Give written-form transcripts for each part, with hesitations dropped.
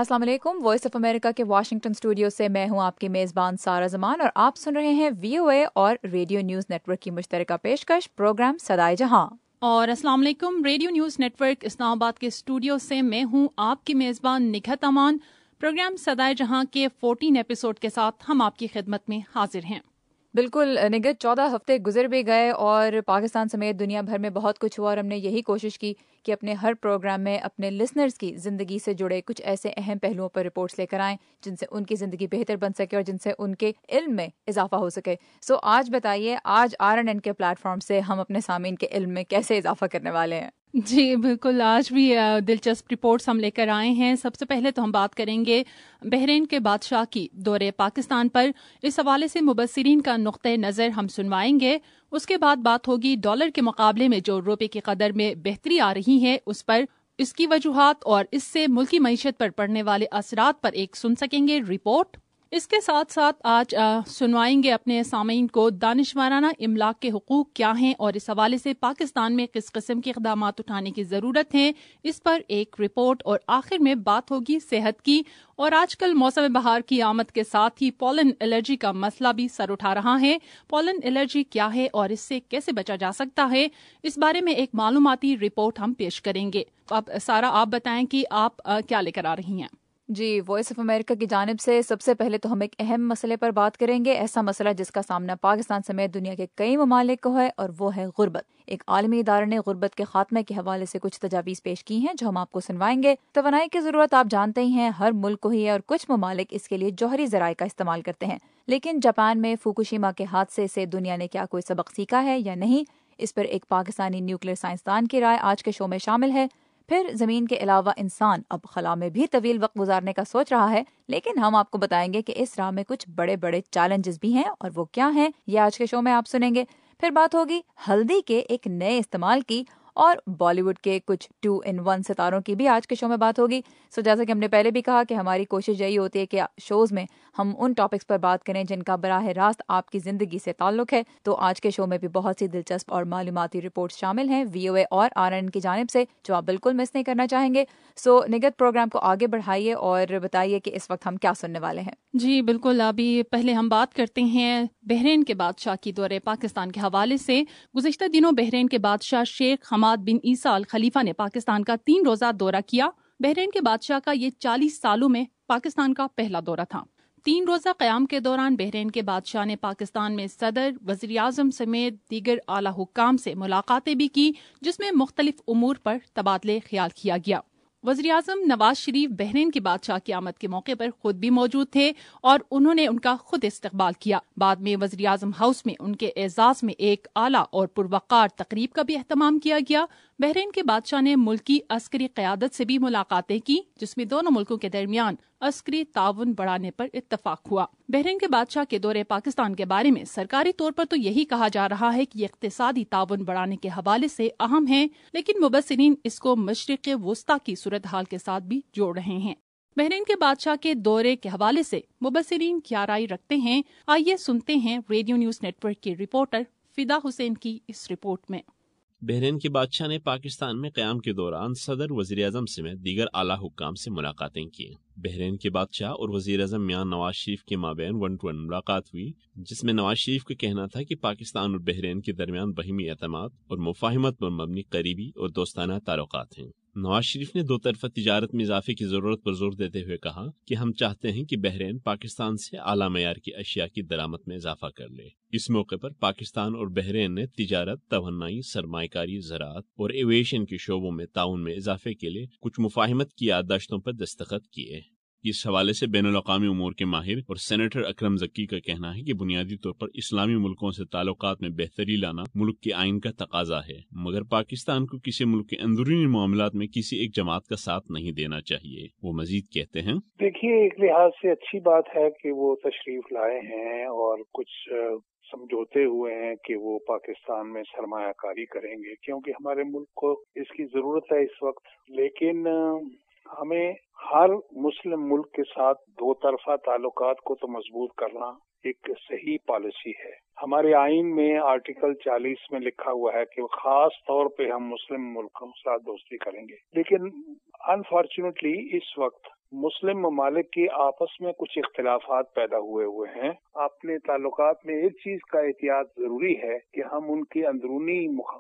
अस्सलाम वालेकुम। Voice of America के वाशिंगटन स्टूडियो से मैं हूं आपकी मेज़बान सारा जमान और आप सुन रहे हैं VOA और रेडियो न्यूज़ नेटवर्क की मुश्तरका पेशकश प्रोग्राम सदाए जहां। और अस्सलाम वालेकुम। रेडियो न्यूज़ नेटवर्क इस्लामाबाद के स्टूडियो से मैं हूं आपकी मेज़बान निखत अमान। प्रोग्राम सदाए जहां के 14 एपिसोड के साथ हम आपकी खिदमत में हाजिर हैं। बिल्कुल निगत 14 हफ्ते गुजर भी गए और पाकिस्तान समेत दुनिया भर में बहुत कुछ हुआ और हमने यही कोशिश की कि अपने हर प्रोग्राम में अपने लिसनर्स की ज़िंदगी से जुड़े कुछ ऐसे अहम पहलुओं पर रिपोर्ट्स लेकर आएं जिनसे उनकी ज़िंदगी बेहतर बन सके और जिनसे उनके इल्म में इजाफा हो सके। सो आज बताइए, आज RNN के प्लेटफॉर्म से हम अपने सामीन के इल्म में कैसे इजाफा करने वाले हैं? जी बिल्कुल, आज भी दिलचस्प रिपोर्ट्स हम लेकर आए हैं। सबसे पहले तो हम बात करेंगे बहरीन के बादशाह की दौरे पाकिस्तान पर। इस हवाले से मुबस्सिरीन का नुक्ते नज़र हम सुनवाएंगे। उसके बाद बात होगी डॉलर के मुकाबले में जो रुपये की कदर में बेहतरी आ रही है उस पर, इसकी वजूहात और इससे मुल्की मईशत पर पड़ने वाले असरात पर एक सुन सकेंगे रिपोर्ट। इसके साथ साथ आज सुनवाएंगे अपने सामीन को दानिशवाराना इमलाक के हुकूक क्या हैं और इस हवाले से पाकिस्तान में किस किस्म के इक़दाम उठाने की ज़रूरत है, इस पर एक रिपोर्ट। और आखिर में बात होगी सेहत की। और आजकल मौसम बहार की आमद के साथ ही पॉलन एलर्जी का मसला भी सर उठा रहा है। पॉलन एलर्जी क्या है और इससे कैसे बचा जा सकता है, इस बारे में एक मालूमाती रिपोर्ट हम पेश करेंगे। अब सारा आप बताएं कि आप क्या लेकर आ रही हैं। जी, वॉइस ऑफ अमेरिका की जानिब से सबसे पहले तो हम एक अहम मसले पर बात करेंगे, ऐसा मसला जिसका सामना पाकिस्तान समेत दुनिया के कई ममालिक को है, और वो है गुर्बत। एक आलमी इदारे ने गुर्बत के खात्मे के हवाले से कुछ तजावीज़ पेश की हैं जो हम आपको सुनवाएंगे। तवानाई की जरूरत आप जानते ही हैं, हर मुल्क को ही है और कुछ ममालिक इसके लिए जौहरी ज़राए का इस्तेमाल करते हैं। लेकिन जापान में फुकुशिमा के हादसे से दुनिया ने क्या कोई सबक सीखा है या नहीं, इस पर एक पाकिस्तानी न्यूक्लियर साइंसदान की राय आज के शो में शामिल है। फिर जमीन के अलावा इंसान अब खला में भी तवील वक्त गुजारने का सोच रहा है, लेकिन हम आपको बताएंगे कि इस राह में कुछ बड़े बड़े चैलेंजेस भी हैं और वो क्या हैं, ये आज के शो में आप सुनेंगे। फिर बात होगी हल्दी के एक नए इस्तेमाल की, और बॉलीवुड के कुछ 2-in-1 सितारों की भी आज के शो में बात होगी। सो जैसा कि हमने पहले भी कहा कि हमारी कोशिश यही होती है कि शोज में हम उन टॉपिक्स पर बात करें जिनका बराह रास्त आपकी जिंदगी से ताल्लुक है। तो आज के शो में भी बहुत सी दिलचस्प और मालूमाती रिपोर्ट्स शामिल हैं VOA और RNN की जानिब से, जो आप बिल्कुल मिस नहीं करना चाहेंगे। सो निगत, प्रोग्राम को आगे बढ़ाइए और बताइए कि इस वक्त हम क्या सुनने वाले हैं। जी बिल्कुल, अभी पहले हम बात करते हैं बहरीन के बादशाह की दौरे पाकिस्तान के हवाले से। गुज़िश्ता दिनों बहरीन के बादशाह शेख हमाद बिन ईसा अल खलीफा ने पाकिस्तान का 3 रोज़ा दौरा किया। बहरीन के बादशाह का ये 40 सालों में पाकिस्तान का पहला दौरा था। 3 रोज़ा क़याम के दौरान बहरीन के बादशाह ने पाकिस्तान में सदर, वज़ीर आज़म समेत दीगर आला हुक्काम से मुलाकातें भी की, जिसमें मुख्तलिफ उमूर पर तबादले ख्याल किया गया। वज़ीर आज़म नवाज शरीफ बहरीन की बादशाह की आमद के मौके पर खुद भी मौजूद थे और उन्होंने उनका खुद इस्तकबाल किया। बाद में वज़ीर आज़म हाउस में उनके एजाज में एक आला और पुरवकार तकरीब का भी एहतमाम किया गया। बहरीन के बादशाह ने मुल्की अस्करी क़यादत से भी मुलाकातें की, जिसमें दोनों मुल्कों के दरमियान अस्करी ताउन बढ़ाने पर इत्तफाक हुआ। बहरीन के बादशाह के दौरे पाकिस्तान के बारे में सरकारी तौर पर तो यही कहा जा रहा है कि इक़्तिसादी ताउन बढ़ाने के हवाले से अहम है, लेकिन मुबस्सिरीन इसको मशरिक़ वुस्ता की सूरत हाल के साथ भी जोड़ रहे हैं। बहरीन के बादशाह के दौरे के हवाले से मुबस्सिरीन क्या राय रखते हैं, आइए सुनते हैं रेडियो न्यूज़ नेटवर्क की रिपोर्टर फिदा हुसैन की इस रिपोर्ट में। बहरीन के बादशाह ने पाकिस्तान में क़याम के दौरान सदर, वज़ीर आज़म समेत दीगर आला हुक्काम से मुलाकातें की। बहरीन के बादशाह और वज़ीर आज़म मियां नवाज शरीफ के माबैन 1-to-1 मुलाकात हुई, जिसमें नवाज शरीफ का कहना था कि पाकिस्तान और बहरीन के दरमियान बहीमी एतमाद और मुफाहिमत पर मबनी करीबी और दोस्ताना ताल्लुकात हैं। नवाज शरीफ ने दो तरफा तिजारत में इजाफे की जरूरत पर जोर देते हुए कहा कि हम चाहते हैं कि बहरीन पाकिस्तान से आला मयार की अशिया की दरामद में इजाफा कर ले। इस मौके पर पाकिस्तान और बहरीन ने तिजारत, तवन्नाई, सरमायाकारी, ज़राअत और एविएशन के शोबों में ताउन में इजाफे के लिए कुछ मुफाहिमत की याददाश्तों पर दस्तखत किए। इस हवाले से बैनुल अक़वामी उमूर के माहिर और सेनेटर अकरम ज़क्की का कहना है कि बुनियादी तौर पर इस्लामी मुल्कों से ताल्लुकात में बेहतरी लाना मुल्क के आइन का तकाजा है, मगर पाकिस्तान को किसी मुल्क के अंदरूनी मामलात में किसी एक जमात का साथ नहीं देना चाहिए। वो मजीद कहते हैं, देखिए, एक लिहाज से अच्छी बात है कि वो तशरीफ लाए हैं और कुछ समझौते हुए हैं कि वो पाकिस्तान में सरमायाकारी करेंगे, क्योंकि हमारे मुल्क को इसकी जरूरत है इस वक्त। लेकिन हमें हर मुस्लिम मुल्क के साथ दो तरफा ताल्लुकात को तो मजबूत करना एक सही पॉलिसी है। हमारे आइन में आर्टिकल 40 में लिखा हुआ है कि खास तौर पे हम मुस्लिम मुल्कों के साथ दोस्ती करेंगे, लेकिन अनफॉर्चुनेटली इस वक्त مسلم ممالک کی آپس میں کچھ اختلافات پیدا ہوئے ہیں. اپنے تعلقات میں ایک چیز کا احتیاط ضروری ہے کہ ہم ان کے اندرونی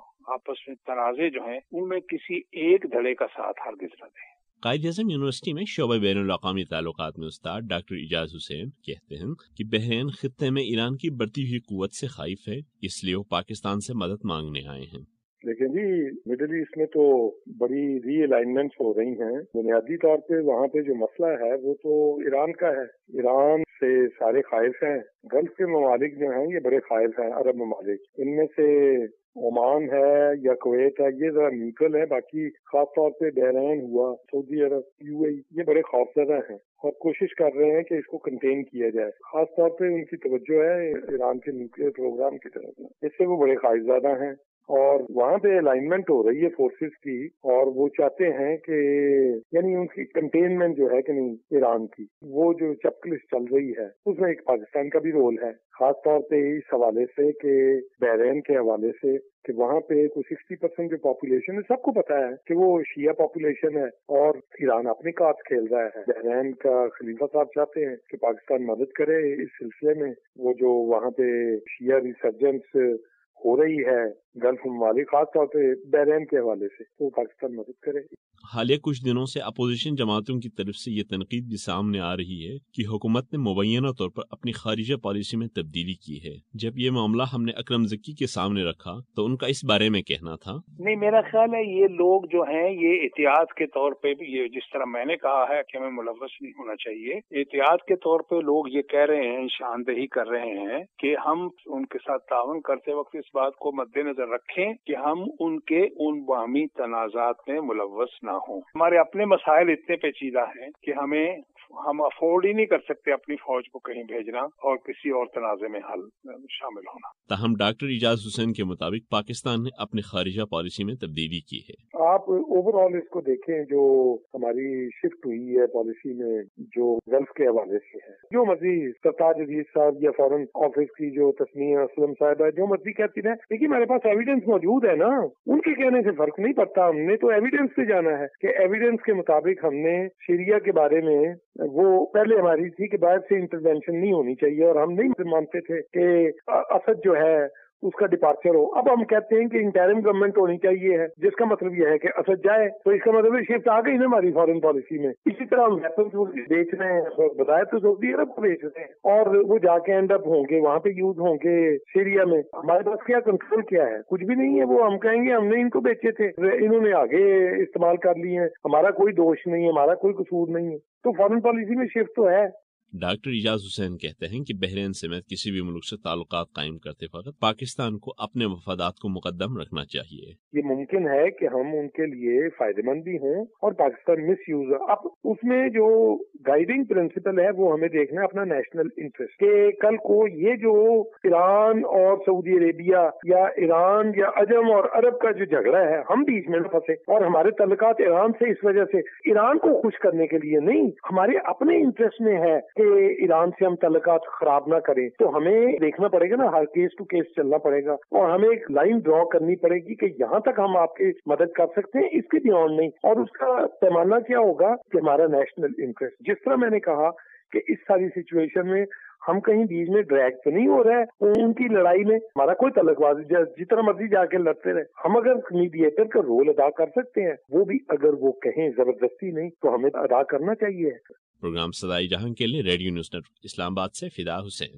آپس میں تنازع جو ہیں ان میں کسی ایک دھڑے کا ساتھ ہرگز نہ دیں. قائد اعظم یونیورسٹی میں شعبہ بین الاقوامی تعلقات میں استاد ڈاکٹر اعجاز حسین کہتے ہیں کہ بحرین خطے میں ایران کی بڑھتی ہوئی قوت سے خائف ہے، اس لیے وہ پاکستان سے مدد مانگنے آئے ہیں. لیکن جی مڈل ایسٹ میں تو بڑی ری الائنمنٹس ہو رہی ہیں. بنیادی طور پہ وہاں پہ جو مسئلہ ہے وہ تو ایران کا ہے. ایران سے سارے خائف ہیں. گلف کے ممالک جو ہیں یہ بڑے خائف ہیں. عرب ممالک ان میں سے عمان ہے یا کویت ہے، یہ ذرا نیوٹرل ہے. باقی خاص طور پہ بحرین ہوا، سعودی عرب، یو اے ای، یہ بڑے خوفزدہ ہیں اور کوشش کر رہے ہیں کہ اس کو کنٹین کیا جائے. خاص طور پہ ان کی توجہ ہے ایران کے نیوکلیئر پروگرام کی طرف، اس سے وہ بڑے خائف زدہ ہیں. اور وہاں پہ الائنمنٹ ہو رہی ہے فورسز کی، اور وہ چاہتے ہیں کہ یعنی ان کی کنٹینمنٹ جو ہے کہ نہیں ایران کی، وہ جو چپکلش چل رہی ہے اس میں ایک پاکستان کا بھی رول ہے. خاص طور پہ اس حوالے سے کہ بحرین کے حوالے سے کہ وہاں پہ کوئی 60% جو پاپولیشن ہے، سب کو پتا ہے کہ وہ شیعہ پاپولیشن ہے اور ایران اپنے کارڈ کھیل رہا ہے. بحرین کا خلیفہ صاحب چاہتے ہیں کہ پاکستان مدد کرے اس سلسلے میں. وہ جو وہاں پہ شیعہ ریسرجنس ہو رہی ہے گلف ممالک خاص طور پہ بحرین کے حوالے سے، تو پاکستان مدد کرے. حالیہ کچھ دنوں سے اپوزیشن جماعتوں کی طرف سے یہ تنقید بھی سامنے آ رہی ہے کہ حکومت نے مبینہ طور پر اپنی خارجہ پالیسی میں تبدیلی کی ہے. جب یہ معاملہ ہم نے اکرم ذکی کے سامنے رکھا تو ان کا اس بارے میں کہنا تھا. نہیں، میرا خیال ہے یہ لوگ جو ہیں یہ احتیاط کے طور پہ بھی، یہ جس طرح میں نے کہا ہے کہ ہمیں ملوث نہیں ہونا چاہیے، احتیاط کے طور پہ لوگ یہ کہہ رہے ہیں، نشاندہی کر رہے ہیں کہ ہم ان کے ساتھ تعاون کرتے وقت اس بات کو مد نظر رکھیں کہ ہم ان کے ان باہمی تنازعات میں ملوث نہ ہوں. ہمارے اپنے مسائل اتنے پیچیدہ ہیں کہ ہم افورڈ ہی نہیں کر سکتے اپنی فوج کو کہیں بھیجنا اور کسی اور تنازع میں حل شامل ہونا. تاہم ڈاکٹر اعجاز حسین کے مطابق پاکستان نے اپنی خارجہ پالیسی میں تبدیلی کی ہے. آپ اوور آل اس کو دیکھیں، جو ہماری شفٹ ہوئی ہے پالیسی میں جو گلف کے حوالے سے ہے، جو مرضی سرتاج عزیز صاحب یا فارن آفس کی جو تسمیہ اسلم صاحب ہے جو مرضی کہتی رہے، لیکن ہمارے پاس ایویڈنس موجود ہے نا. ان کے کہنے سے فرق نہیں پڑتا. ہم نے تو ایویڈنس پہ جانا ہے کہ ایویڈنس کے مطابق ہم نے شریعہ کے بارے میں، وہ پہلے ہماری تھی کہ باہر سے انٹرونشن نہیں ہونی چاہیے اور ہم نہیں مانتے تھے کہ اسد جو ہے اس کا ڈپارچر ہو. اب ہم کہتے ہیں کہ انٹرم گورنمنٹ ہونی چاہیے ہے، جس کا مطلب یہ ہے کہ اسد جائے، تو اس کا مطلب شفٹ آ گئی نا ہماری فارن پالیسی میں. اسی طرح ہم ویپنز بیچ رہے ہیں، بتایا تو سعودی عرب کو بیچ رہے ہیں، اور وہ جا کے اینڈ اپ ہوں گے وہاں پہ یوز ہوں گے سیریا میں. ہمارے پاس کیا کنٹرول کیا ہے؟ کچھ بھی نہیں ہے. وہ ہم کہیں گے ہم نے ان کو بیچے تھے، انہوں نے آگے استعمال کر لیے ہیں، ہمارا کوئی دوش نہیں ہے، ہمارا کوئی قصور نہیں ہے. تو فارن پالیسی میں شفٹ تو ہے. ڈاکٹر اعجاز حسین کہتے ہیں کہ بحرین سمیت کسی بھی ملک سے تعلقات قائم کرتے وقت پاکستان کو اپنے مفادات کو مقدم رکھنا چاہیے. یہ ممکن ہے کہ ہم ان کے لیے فائدہ مند بھی ہوں اور پاکستان مس یوز. اب اس میں جو گائیڈنگ پرنسپل ہے وہ ہمیں دیکھنا ہے اپنا نیشنل انٹرسٹ، کہ کل کو یہ جو ایران اور سعودی عربیہ یا ایران یا عجم اور عرب کا جو جھگڑا ہے، ہم بیچ میں نہ پھنسے. اور ہمارے تعلقات ایران سے اس وجہ سے ایران کو خوش کرنے کے لیے نہیں، ہمارے اپنے انٹرسٹ میں ہے کہ ایران سے ہم تعلقات خراب نہ کریں. تو ہمیں دیکھنا پڑے گا نا، ہر کیس ٹو کیس چلنا پڑے گا، اور ہمیں ایک لائن ڈرا کرنی پڑے گی کہ یہاں تک ہم آپ کی مدد کر سکتے ہیں، اس کے بیونڈ نہیں. اور اس کا پیمانہ کیا ہوگا کہ ہمارا نیشنل انٹرسٹ. جس طرح میں نے کہا کہ اس ساری سچویشن میں ہم کہیں بیچ میں ڈریگ تو نہیں ہو رہا ہے ان کی لڑائی میں، ہمارا کوئی تعلق بازی جتنا مرضی جا کے لڑتے رہے. ہم اگر میڈیٹر کا رول ادا کر سکتے ہیں، وہ بھی اگر وہ کہیں زبردستی نہیں، تو ہمیں ادا کرنا چاہیے. پروگرام صدائے جہاں کے لیے radio news network Islamabad سے فدا حسین.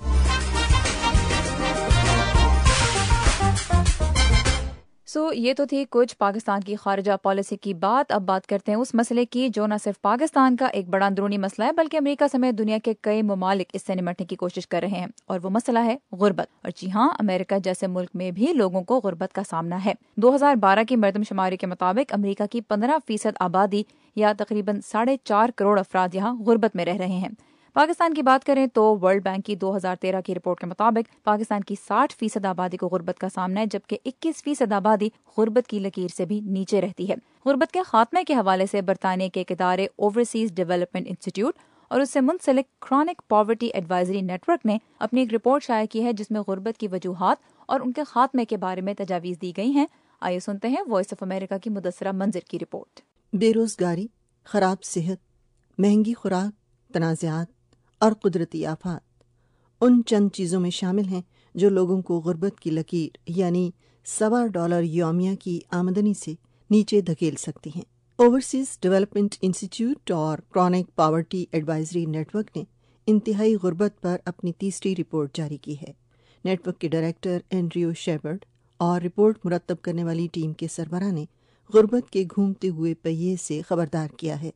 یہ تو تھی کچھ پاکستان کی خارجہ پالیسی کی بات. اب بات کرتے ہیں اس مسئلے کی جو نہ صرف پاکستان کا ایک بڑا اندرونی مسئلہ ہے بلکہ امریکہ سمیت دنیا کے کئی ممالک اس سے نمٹنے کی کوشش کر رہے ہیں، اور وہ مسئلہ ہے غربت. اور جی ہاں، امریکہ جیسے ملک میں بھی لوگوں کو غربت کا سامنا ہے. 2012 کی مردم شماری کے مطابق امریکہ کی 15% آبادی یا تقریباً 4.5 کروڑ افراد یہاں غربت میں رہ رہے ہیں. پاکستان کی بات کریں تو ورلڈ بینک کی 2013 کی رپورٹ کے مطابق پاکستان کی 60% آبادی کو غربت کا سامنا ہے، جبکہ 21% آبادی غربت کی لکیر سے بھی نیچے رہتی ہے. غربت کے خاتمے کے حوالے سے برطانیہ کے ایک ادارے اوورسیز ڈیولپمنٹ انسٹیٹیوٹ اور اس سے منسلک chronic poverty advisory network نے اپنی ایک رپورٹ شائع کی ہے جس میں غربت کی وجوہات اور ان کے خاتمے کے بارے میں تجاویز دی گئی ہیں. آئیے سنتے ہیں وائس آف امریکہ کی مدثرہ منظر کی رپورٹ. بے روزگاری، خراب صحت، महंगी खुराक, तनाज़ात और कुदरती आफात उन चंद चीज़ों में शामिल हैं जो लोगों को गुर्बत की लकीर यानी $1.25 यौमिया की आमदनी से नीचे धकेल सकती हैं। ओवरसीज डेवलपमेंट इंस्टीट्यूट और क्रॉनिक पॉवर्टी एडवाइजरी नेटवर्क ने इंतहाई गुर्बत पर अपनी तीसरी रिपोर्ट जारी की है। नेटवर्क के डायरेक्टर एंड्रयू शेपर्ड और रिपोर्ट मुरतब करने वाली टीम के सरबराह ने गुर्बत के घूमते हुए पहिए से खबरदार किया है।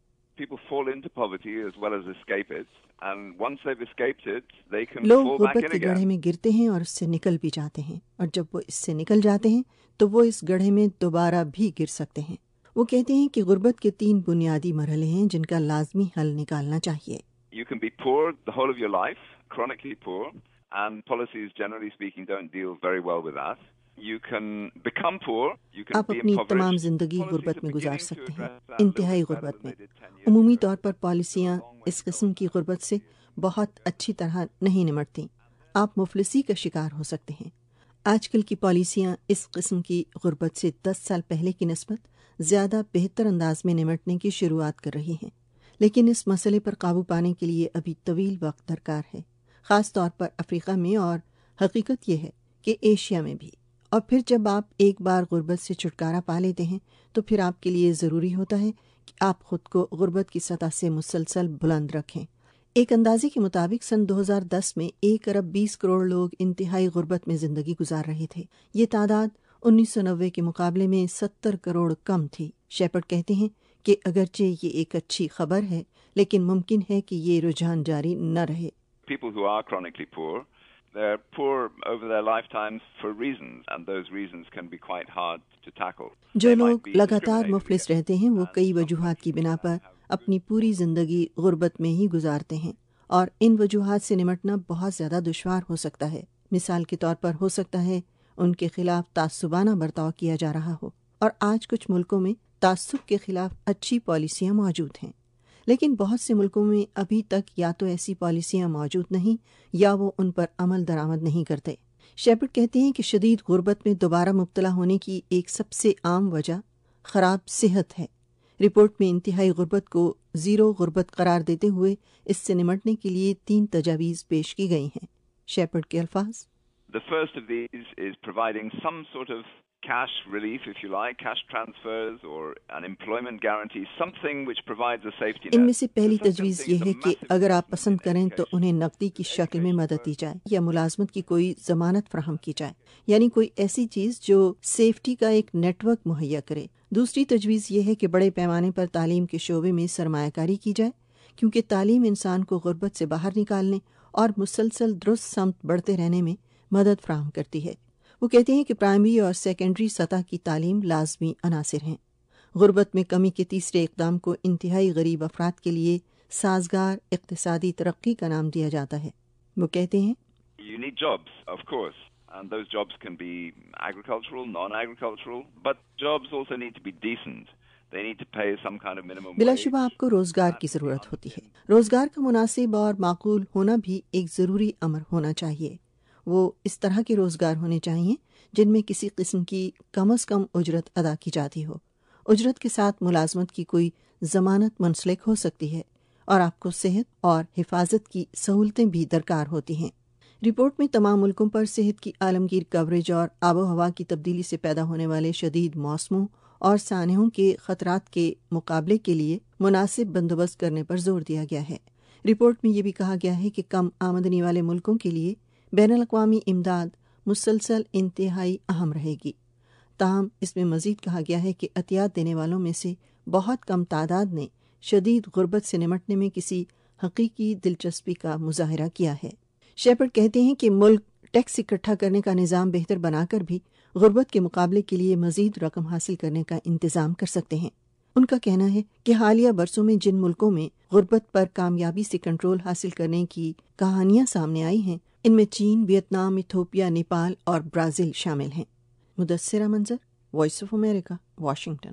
लोग गुर्बत के गड्ढे में गिरते हैं और इससे निकल भी जाते हैं, और जब वो इससे निकल जाते हैं तो वो इस गड्ढे में दोबारा भी गिर सकते हैं। वो कहते हैं कि गुर्बत के 3 बुनियादी मरहले हैं जिनका लाजमी हल निकालना चाहिए। You can be poor the whole of your life, chronically poor, and policies generally speaking don't deal very well with that. You can become poor, you can आप be अपनी impoverished. तमाम जिंदगी गुर्बत में गुजार सकते हैं, इंतहाई गुर्बत में। उमूमी तौर पर पॉलिसियाँ इस किस्म की गुर्बत से बहुत अच्छी तरह नहीं निमटती। आप मुफलिसी का शिकार हो सकते हैं। आजकल की पॉलिसियाँ इस किस्म की गुर्बत से 10 साल पहले की निस्बत ज़्यादा बेहतर अंदाज में निमटने की शुरुआत कर रही हैं, लेकिन इस मसले पर काबू पाने के लिए अभी तवील वक्त दरकार है, ख़ास तौर पर अफ्रीका में, और हकीकत यह है कि एशिया में भी। और फिर जब आप एक बार गुर्बत से छुटकारा पा लेते हैं तो फिर आपके लिए ज़रूरी होता है कि आप ख़ुद को गुर्बत की सतह से मुसलसल बुलंद रखें। एक अंदाजे के मुताबिक सन 2010 में 1 अरब 20 करोड़ लोग इंतहाई गुर्बत में ज़िंदगी गुजार रहे थे। ये तादाद 1990 के मुकाबले में 70 करोड़ कम थी। शेपर्ड कहते हैं कि अगरचे ये एक अच्छी खबर है, लेकिन मुमकिन है कि ये रुझान जारी न रहे। People who are chronically poor, they're poor over their lifetimes for reasons, and those reasons can be quite hard to tackle. जो लोग लगातार मुफलिस रहते हैं वो कई वजूहात की बिना पर अपनी पूरी ज़िंदगी गुर्बत में ही गुजारते हैं, और इन वजूहात से निमटना बहुत ज़्यादा दुश्वार हो सकता है। मिसाल के तौर पर हो सकता है उनके खिलाफ तासुबाना बर्ताव किया जा रहा हो, और आज कुछ मुल्कों में तासुब के खिलाफ अच्छी पॉलिसियाँ मौजूद हैं, लेकिन बहुत से मुल्कों में अभी तक या तो ऐसी पॉलिसियाँ मौजूद नहीं या वो उन पर अमल दरामद नहीं करते। शेपर्ड कहते हैं कि शदीद गुर्बत में दोबारा मुब्तला होने की एक सबसे आम वजह ख़राब सेहत है। रिपोर्ट में इंतहाई गुर्बत को ज़ीरो गुर्बत करार देते हुए इससे निमटने के लिए 3 तजावीज़ पेश की गई हैं। शेपर्ड के अल्फाज: The first of these is providing some sort of cash relief, if you like, cash transfers or an employment guarantee, something which provides a safety net. इनमें से पहली तजवीज़ ये है कि अगर आप पसंद करें तो उन्हें नकदी की शक्ल में मदद दी जाए या मुलाजमत की कोई जमानत फराहम की जाए, यानी कोई ऐसी चीज़ जो सेफ्टी का एक नेटवर्क मुहैया करे। दूसरी तजवीज़ ये है कि बड़े पैमाने पर तालीम के शोबे में सरमायाकारी की जाए, क्योंकि तालीम इंसान को गुर्बत से बाहर निकालने और मुसलसल दुरुस्त समत बढ़ते रहने में मदद फराहम करती है। वो कहते हैं कि प्राइमरी और सेकेंडरी सतह की तालीम लाजमी अनासिर हैं। गुर्बत में कमी के तीसरे इक़दाम को इंतहाई गरीब अफराद के लिए साजगार इक़्तिसादी तरक्की का नाम दिया जाता है। वो कहते हैं, You need jobs, of course, and those jobs can be agricultural, non-agricultural, but jobs also need to be decent. They need to pay some kind of minimum wage. बिलाशुबा आपको रोजगार की ज़रूरत होती है। रोजगार का मुनासिब और माकूल होना भी एक ज़रूरी अमर होना चाहिए। वो इस तरह के रोजगार होने चाहिए जिनमें किसी किस्म की कम अज़ कम उजरत अदा की जाती हो। उजरत के साथ मुलाजमत की कोई ज़मानत मुंसलिक हो सकती है, और आपको सेहत और हिफाजत की सहूलतें भी दरकार होती हैं। रिपोर्ट में तमाम मुल्कों पर सेहत की आलमगीर कवरेज और आबो हवा की तब्दीली से पैदा होने वाले शदीद मौसमों और सानहों के खतरात के मुकाबले के लिए मुनासिब बंदोबस्त करने पर जोर दिया गया है। रिपोर्ट में ये भी कहा गया है कि कम आमदनी वाले मुल्कों के लिए बैनुल-अक़वामी इमदाद मुसलसल इंतहाई अहम रहेगी। ताहम इसमें मज़ीद कहा गया है कि अतियात देने वालों में से बहुत कम तादाद ने शदीद गुर्बत से निमटने में किसी हकीकी दिलचस्पी का मुजाहरा किया है। शेपर्ड कहते हैं कि मुल्क टैक्स इकट्ठा करने का निज़ाम बेहतर बनाकर भी गुर्बत के मुकाबले के लिए मज़ीद रकम हासिल करने का इंतज़ाम कर सकते हैं। उनका कहना है कि हालिया बरसों में जिन मुल्कों में गुर्बत पर कामयाबी से कंट्रोल हासिल करने की कहानियां सामने आई हैं, इनमें चीन, वियतनाम, इथोपिया, नेपाल और ब्राज़ील शामिल हैं। Mudassira Manzar, voice of America, Washington.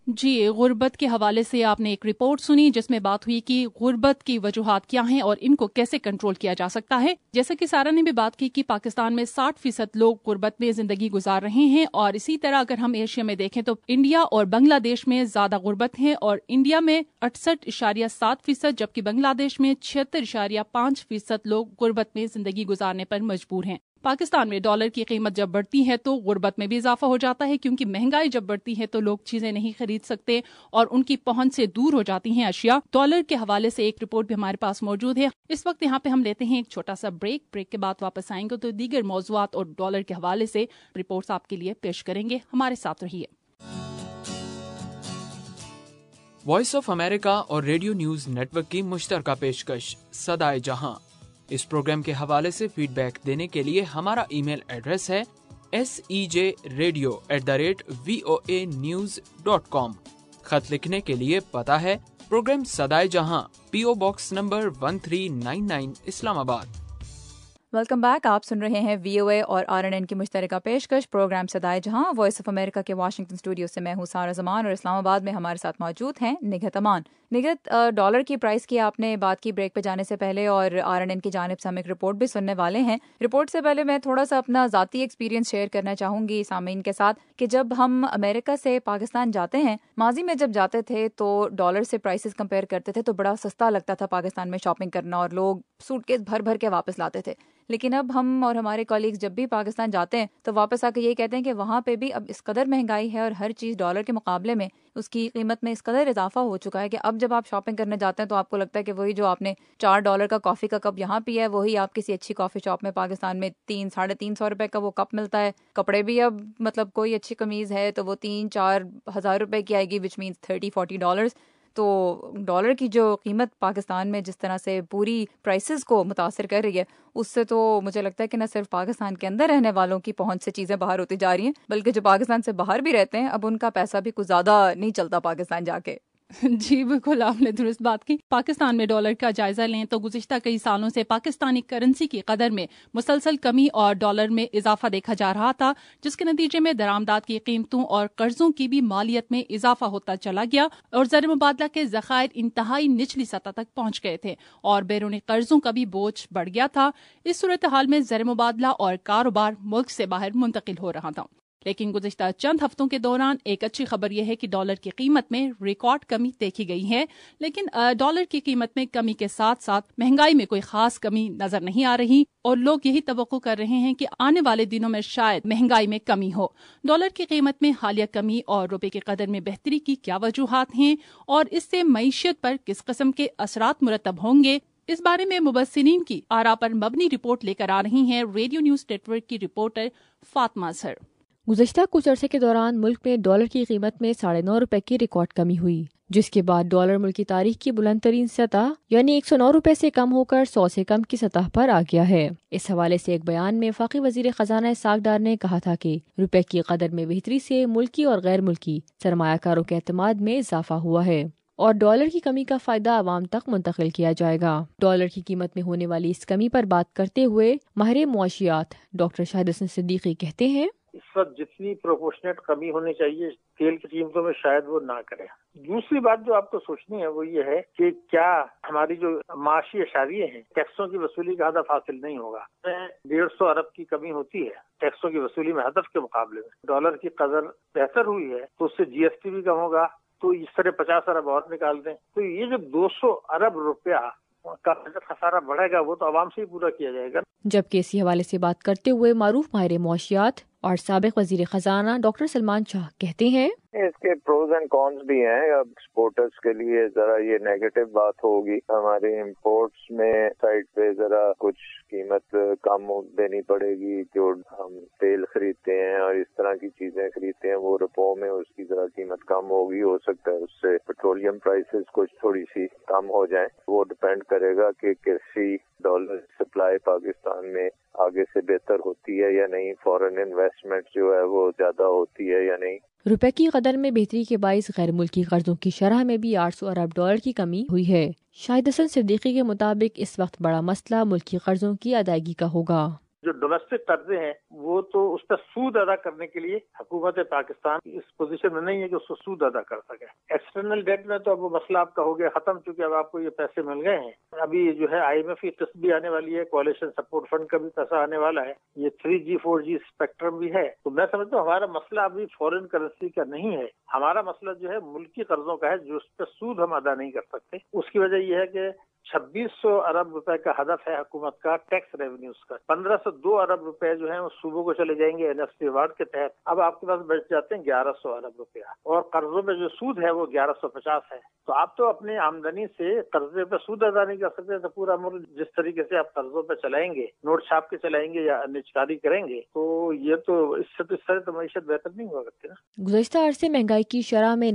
جی، غربت کے حوالے سے آپ نے ایک رپورٹ سنی جس میں بات ہوئی کہ غربت کی وجوہات کیا ہیں اور ان کو کیسے کنٹرول کیا جا سکتا ہے. جیسا کہ سارا نے بھی بات کی کہ پاکستان میں 60% لوگ غربت میں زندگی گزار رہے ہیں، اور اسی طرح اگر ہم ایشیا میں دیکھیں تو انڈیا اور بنگلہ دیش میں زیادہ غربت ہے، اور انڈیا میں 68.7% جبکہ بنگلہ دیش میں 76.5% لوگ غربت میں زندگی گزارنے پر مجبور ہیں. پاکستان میں ڈالر کی قیمت جب بڑھتی ہے تو غربت میں بھی اضافہ ہو جاتا ہے، کیونکہ مہنگائی جب بڑھتی ہے تو لوگ چیزیں نہیں خرید سکتے اور ان کی پہنچ سے دور ہو جاتی ہیں اشیاء. ڈالر کے حوالے سے ایک رپورٹ بھی ہمارے پاس موجود ہے. اس وقت یہاں پہ ہم لیتے ہیں ایک چھوٹا سا بریک کے بعد واپس آئیں گے تو دیگر موضوعات اور ڈالر کے حوالے سے رپورٹس آپ کے لیے پیش کریں گے. ہمارے ساتھ رہیے. وائس آف امریکہ اور ریڈیو نیوز نیٹ ورک کی مشترکہ پیشکش صدائے جہاں. اس پروگرام کے حوالے سے فیڈ بیک دینے کے لیے ہمارا ای میل ایڈریس ہے sejradio@voanews.com. خط لکھنے کے لیے پتہ ہے پروگرام صدائے جہاں، PO box number 1399 Islamabad. Welcome back. آپ سن رہے ہیں VOA اور RNN کی مشترکہ پیشکش پروگرام صدائے جہاں. وائس آف امریکہ کے واشنگٹن اسٹوڈیو سے میں ہوں سارا زمان، اور اسلام آباد میں ہمارے ساتھ موجود ہیں نگہت امان. نگہت، ڈالر کی پرائس کی آپ نے بات کی بریک پہ جانے سے پہلے، اور RNN کی جانب سے ہم ایک رپورٹ بھی سننے والے ہیں. رپورٹ سے پہلے میں تھوڑا سا اپنا ذاتی ایکسپیرینس شیئر کرنا چاہوں گی سامعین کے ساتھ کہ جب ہم امریکہ سے پاکستان جاتے ہیں، ماضی میں جب جاتے تھے تو ڈالر سے پرائسز کمپیئر کرتے تھے تو بڑا سستا لگتا تھا پاکستان میں شاپنگ کرنا، اور لوگ سوٹ کیس بھر بھر کے واپس لاتے تھے. لیکن اب ہم اور ہمارے کولیگز جب بھی پاکستان جاتے ہیں تو واپس آ کے یہی کہتے ہیں کہ وہاں پہ بھی اب اس قدر مہنگائی ہے اور ہر چیز ڈالر کے مقابلے میں اس کی قیمت میں اس قدر اضافہ ہو چکا ہے کہ اب جب آپ شاپنگ کرنے جاتے ہیں تو آپ کو لگتا ہے کہ وہی جو آپ نے $4 کا کافی کا کپ یہاں پیا ہے وہی آپ کسی اچھی کافی شاپ میں پاکستان میں 300-350 روپے کا وہ کپ ملتا ہے. کپڑے بھی اب مطلب کوئی اچھی قمیض ہے تو وہ 3-4 ہزار روپے کی آئے گی، وچ مینس $30-40. تو ڈالر کی جو قیمت پاکستان میں جس طرح سے پوری پرائسز کو متاثر کر رہی ہے، اس سے تو مجھے لگتا ہے کہ نہ صرف پاکستان کے اندر رہنے والوں کی پہنچ سے چیزیں باہر ہوتی جا رہی ہیں، بلکہ جو پاکستان سے باہر بھی رہتے ہیں اب ان کا پیسہ بھی کچھ زیادہ نہیں چلتا پاکستان جا کے. جی بالکل، آپ نے درست بات کی. پاکستان میں ڈالر کا جائزہ لیں تو گزشتہ کئی سالوں سے پاکستانی کرنسی کی قدر میں مسلسل کمی اور ڈالر میں اضافہ دیکھا جا رہا تھا، جس کے نتیجے میں درآمدات کی قیمتوں اور قرضوں کی بھی مالیت میں اضافہ ہوتا چلا گیا اور زر مبادلہ کے ذخائر انتہائی نچلی سطح تک پہنچ گئے تھے اور بیرونی قرضوں کا بھی بوجھ بڑھ گیا تھا. اس صورتحال میں زر مبادلہ اور کاروبار ملک سے باہر منتقل ہو رہا تھا. لیکن گزشتہ چند ہفتوں کے دوران ایک اچھی خبر یہ ہے کہ ڈالر کی قیمت میں ریکارڈ کمی دیکھی گئی ہے. لیکن ڈالر کی قیمت میں کمی کے ساتھ ساتھ مہنگائی میں کوئی خاص کمی نظر نہیں آ رہی اور لوگ یہی توقع کر رہے ہیں کہ آنے والے دنوں میں شاید مہنگائی میں کمی ہو. ڈالر کی قیمت میں حالیہ کمی اور روپے کی قدر میں بہتری کی کیا وجوہات ہیں اور اس سے معیشت پر کس قسم کے اثرات مرتب ہوں گے، اس بارے میں مبصرین کی آراء پر مبنی رپورٹ لے کر آ رہی ہیں ریڈیو نیوز نیٹ ورک کی رپورٹر فاطمہ اظہر. گزشتہ کچھ عرصے کے دوران ملک میں ڈالر کی قیمت میں 9.5 روپے کی ریکارڈ کمی ہوئی، جس کے بعد ڈالر ملک کی تاریخ کی بلند ترین سطح یعنی 109 روپے سے کم ہو کر 100 سے کم کی سطح پر آ گیا ہے. اس حوالے سے ایک بیان میں وفاقی وزیر خزانہ اسحاق ڈار نے کہا تھا کہ روپے کی قدر میں بہتری سے ملکی اور غیر ملکی سرمایہ کاروں کے اعتماد میں اضافہ ہوا ہے اور ڈالر کی کمی کا فائدہ عوام تک منتقل کیا جائے گا. ڈالر کی قیمت میں ہونے والی اس کمی پر بات کرتے ہوئے ماہر معاشیات ڈاکٹر شاہد حسن صدیقی کہتے ہیں، اس وقت جتنی پروپورشنیٹ کمی ہونی چاہیے تیل کی قیمتوں میں شاید وہ نہ کرے. دوسری بات جو آپ کو سوچنی ہے وہ یہ ہے کہ کیا ہماری جو معاشی اشاریے ہیں ٹیکسوں کی وصولی کا ہدف حاصل نہیں ہوگا. 150 ارب کی کمی ہوتی ہے ٹیکسوں کی وصولی میں ہدف کے مقابلے میں. ڈالر کی قدر بہتر ہوئی ہے تو اس سے GST بھی کم ہوگا، تو اس طرح 50 ارب اور نکال دیں تو یہ جو 200 ارب روپیہ کا خسارہ بڑھے گا وہ تو عوام سے ہی پورا کیا جائے گا. جبکہ اسی حوالے سے بات کرتے ہوئے معروف ماہر معاشیات اور سابق وزیر خزانہ ڈاکٹر سلمان شاہ کہتے ہیں، اس کے پروز اینڈ کونس بھی ہیں. اب ایکسپورٹرز کے لیے ذرا یہ نیگیٹو بات ہوگی، ہمارے امپورٹس میں سائڈ پہ ذرا کچھ قیمت کم دینی پڑے گی. جو ہم تیل خریدتے ہیں اور اس طرح کی چیزیں خریدتے ہیں وہ روپوں میں اس کی ذرا قیمت کم ہوگی. ہو سکتا ہے اس سے پیٹرولیم پرائسز کچھ تھوڑی سی کم ہو جائیں. وہ ڈپینڈ کرے گا کہ کیسی ڈالر سپلائی پاکستان میں آگے سے بہتر ہوتی ہے یا نہیں، فورن انویسٹمنٹ جو ہے وہ زیادہ ہوتی ہے یا نہیں. روپے کی قدر میں بہتری کے باعث غیر ملکی قرضوں کی شرح میں بھی 800 ارب ڈالر کی کمی ہوئی ہے. شاہد حسن صدیقی کے مطابق اس وقت بڑا مسئلہ ملکی قرضوں کی ادائیگی کا ہوگا. जो डोमेस्टिक कर्जे हैं वो तो उस पर सूद अदा करने के लिए हुकूमत पाकिस्तान इस पोजीशन में नहीं है कि उसको सूद अदा कर सके। एक्सटर्नल डेट में तो अब वो मसला आपका हो गया खत्म, चूंकि अब आपको ये पैसे मिल गए हैं। अभी जो है IMF की किस्त भी आने वाली है, कोalition सपोर्ट फंड का भी पैसा आने वाला है, ये 3G 4G स्पेक्ट्रम भी है। तो मैं समझता हूँ हमारा मसला अभी फॉरेन करेंसी का नहीं है, हमारा मसला जो है मुल्की कर्जों का है, जो उस पर सूद हम अदा नहीं कर सकते। उसकी वजह यह है कि 2600 अरब रुपए का हदफ है हुकूमत का टैक्स रेवेन्यूज का। 1502 अरब रुपए जो है वो सूबों को चले जाएंगे NFC अवार्ड के तहत। अब आपके पास बच जाते हैं 1100 अरब रुपया, और कर्जों में जो सूद है वो 1150 है। तो आप तो अपनी आमदनी से कर्जे पे सूद अदा नहीं कर सकते। तो पूरा मुल्क जिस तरीके से आप कर्जों पे चलाएंगे, नोट छाप के चलाएंगे या निजकारी करेंगे, तो ये तो इससे तो इस तरह तो मईशत बेहतर नहीं हो सकती ना। गुज़श्ता अरसे महंगाई की शरह में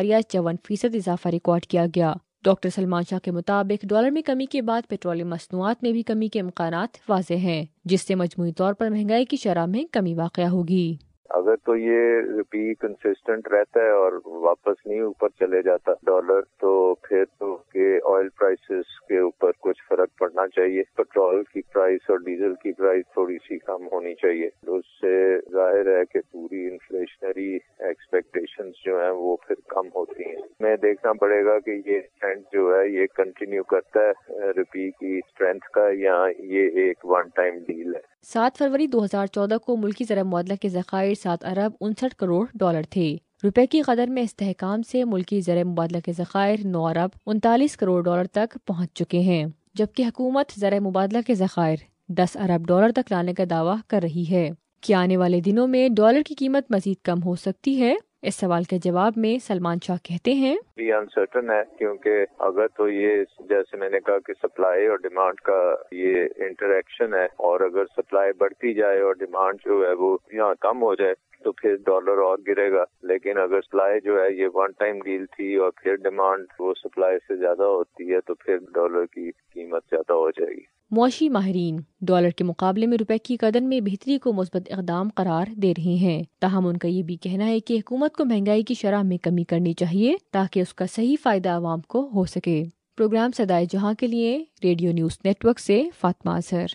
9.54% इजाफा रिकॉर्ड किया गया। डॉक्टर सलमान शाह के मुताबिक डॉलर में कमी के बाद पेट्रोलियम मसनूआत में भी कमी के इम्कानात वाज़ेह हैं, जिससे मजमूई तौर पर महंगाई की शरह में कमी वाक़या होगी। अगर तो ये रुपये कंसिस्टेंट रहता है और वापस नहीं ऊपर चले जाता डॉलर, तो फिर तो के ऑयल प्राइसेस के ऊपर कुछ फर्क पड़ना चाहिए। पेट्रोल की प्राइस और डीजल की प्राइस थोड़ी सी कम होनी चाहिए। उससे जाहिर है कि पूरी इन्फ्लेशनरी एक्सपेक्टेशंस जो हैं वो फिर कम होती हैं। हमें देखना पड़ेगा कि ये ट्रेंड जो है ये कंटिन्यू करता है रुपये की स्ट्रेंथ का, या ये एक वन टाइम डील है। 7 फरवरी 2014 को मुल्की ज़र मुआदला के ज़खायर 7 अरब 59 करोड़ डॉलर थे। रुपए की कदर में इस्तेहकाम से मुल्की ज़र मुबादला के ज़खायर 9 अरब 39 करोड़ डॉलर तक पहुँच चुके हैं, जबकि हुकूमत ज़र मुबादला के ज़खायर 10 अरब डॉलर तक लाने का दावा कर रही है। क्या आने वाले दिनों में डॉलर की कीमत मजीद कम हो सकती है? इस सवाल के जवाब में सलमान शाह कहते हैं, भी अनसर्टन है, क्योंकि अगर तो ये जैसे मैंने कहा कि सप्लाई और डिमांड का ये इंटरेक्शन है, और अगर सप्लाई बढ़ती जाए और डिमांड जो है वो यहाँ कम हो जाए तो फिर डॉलर और गिरेगा। लेकिन अगर सप्लाई जो है ये वन टाइम डील थी और फिर डिमांड वो सप्लाई से ज्यादा होती है, तो फिर डॉलर की कीमत ज्यादा हो जाएगी। मौशी माहिरीन डॉलर के मुकाबले में रुपए की कदर में बेहतरी को मुस्बत इक़दाम करार दे रहे हैं। ताहम उनका ये भी कहना है कि हुकूमत को महंगाई की शरह में कमी करनी चाहिए ताकि उसका सही फायदा आवाम को हो सके। प्रोग्राम सदाए जहां के लिए रेडियो न्यूज़ नेटवर्क से फातिमा अजहर।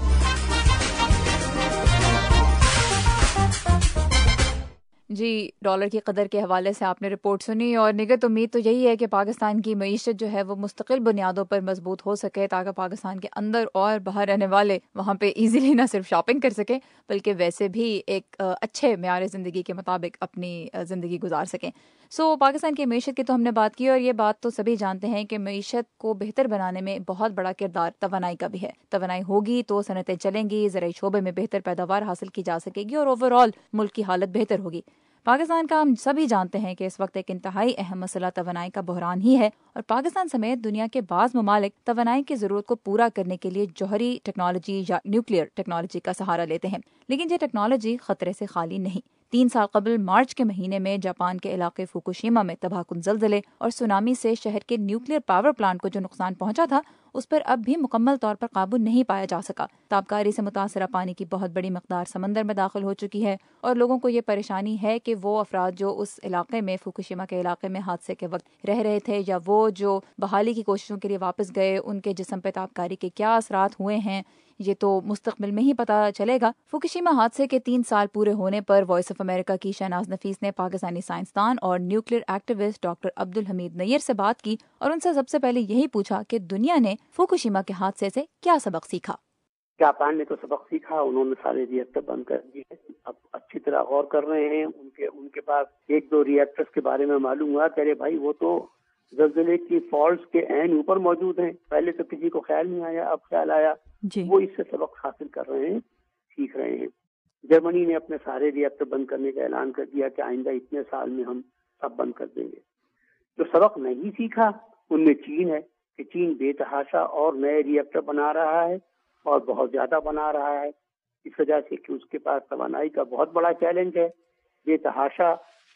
जी, डॉलर की कदर के हवाले से आपने रिपोर्ट सुनी, और निगत उम्मीद तो यही है कि पाकिस्तान की मईशत जो है वो मुस्तकिल बुनियादों पर मजबूत हो सके, ताकि पाकिस्तान के अंदर और बाहर रहने वाले वहाँ पे इजीली ना सिर्फ शॉपिंग कर सकें बल्कि वैसे भी एक अच्छे मेयार ज़िंदगी के मुताबिक अपनी ज़िंदगी गुजार सकें। पाकिस्तान की मईशत की तो हमने बात की, और ये बात तो सभी जानते हैं कि मईशत को बेहतर बनाने में बहुत बड़ा किरदार तवानाई का भी है। तवानाई होगी तो सनतें चलेंगी, ज़राई शोबे में बेहतर पैदावार हासिल की जा सकेगी और ओवरऑल मुल्क की हालत बेहतर होगी। पाकिस्तान का हम सभी जानते हैं कि इस वक्त एक इंतहाई अहम मसला तवानाई का बहरान ही है, और पाकिस्तान समेत दुनिया के बाज़ ममालिक तवानाई की ज़रूरत को पूरा करने के लिए जौहरी टेक्नोलॉजी या न्यूक्लियर टेक्नोलॉजी का सहारा लेते हैं। लेकिन ये टेक्नोलॉजी खतरे से खाली नहीं। 3 साल कबल मार्च के महीने में जापान के इलाके फुकुशिमा में तबाहकुन ज़लज़ले और सुनामी से शहर के न्यूक्लियर पावर प्लांट को जो नुकसान पहुंचा था उस पर अब भी मुकम्मल तौर पर काबू नहीं पाया जा सका। ताबकारी से मुतासरा पानी की बहुत बड़ी मकदार समंदर में दाखिल हो चुकी है, और लोगों को ये परेशानी है कि वो अफराद जो उस इलाके में फुकुशिमा के इलाके में हादसे के वक्त रह रहे थे, या वो जो बहाली की कोशिशों के लिए वापस गए, उनके जिस्म पे ताबकारी के क्या असरात हुए हैं ये तो मुस्तकबिल में ही पता चलेगा। फुकुशिमा हादसे के 3 साल पूरे होने पर वॉइस ऑफ अमेरिका की शहनाज नफीस ने पाकिस्तानी साइंसदान और nuclear activist doctor Abdul Hameed Nayyar से बात की, और उनसे सबसे पहले यही पूछा कि दुनिया ने फुकुशिमा के हादसे से क्या सबक सीखा। जापान ने तो सबक सीखा, उन्होंने सारे रिएक्टर बंद कर दिए। अब अच्छी तरह गौर कर रहे हैं, उनके पास 1-2 रिएक्टर्स के बारे में मालूम हुआ कि अरे भाई वो तो ज़लज़ले की फॉल्ट्स के ऐन ऊपर मौजूद हैं। पहले तो किसी को ख्याल नहीं आया, अब ख्याल आया। वो इससे सबक हासिल कर रहे हैं, सीख रहे हैं। जर्मनी ने अपने सारे रिएक्टर बंद करने का ऐलान कर दिया कि आइंदा इतने साल में हम सब बंद कर देंगे। जो सबक नहीं सीखा उनमें चीन है कि चीन बेतहाशा और नए रिएक्टर बना रहा है और बहुत ज्यादा बना रहा है, इस वजह से कि उसके पास तवानाई का बहुत बड़ा चैलेंज है। बेतहाशा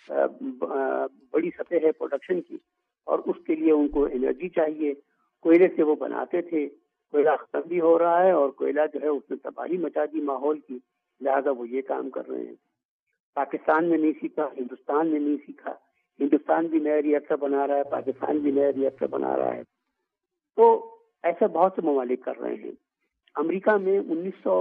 बड़ी सतह है प्रोडक्शन की, और उसके लिए उनको एनर्जी चाहिए। कोयले से वो बनाते थे, कोयला खत्म भी हो रहा है और कोयला जो है उसने तबाही मचा दी माहौल की, लिहाजा वो ये काम कर रहे हैं। पाकिस्तान में नहीं सीखा, हिंदुस्तान में नहीं सीखा। हिंदुस्तान भी नया रिएक्टर बना रहा है, पाकिस्तान भी नया रिएक्टर बना रहा है। तो ऐसे बहुत से ममालिक कर रहे हैं। अमेरिका में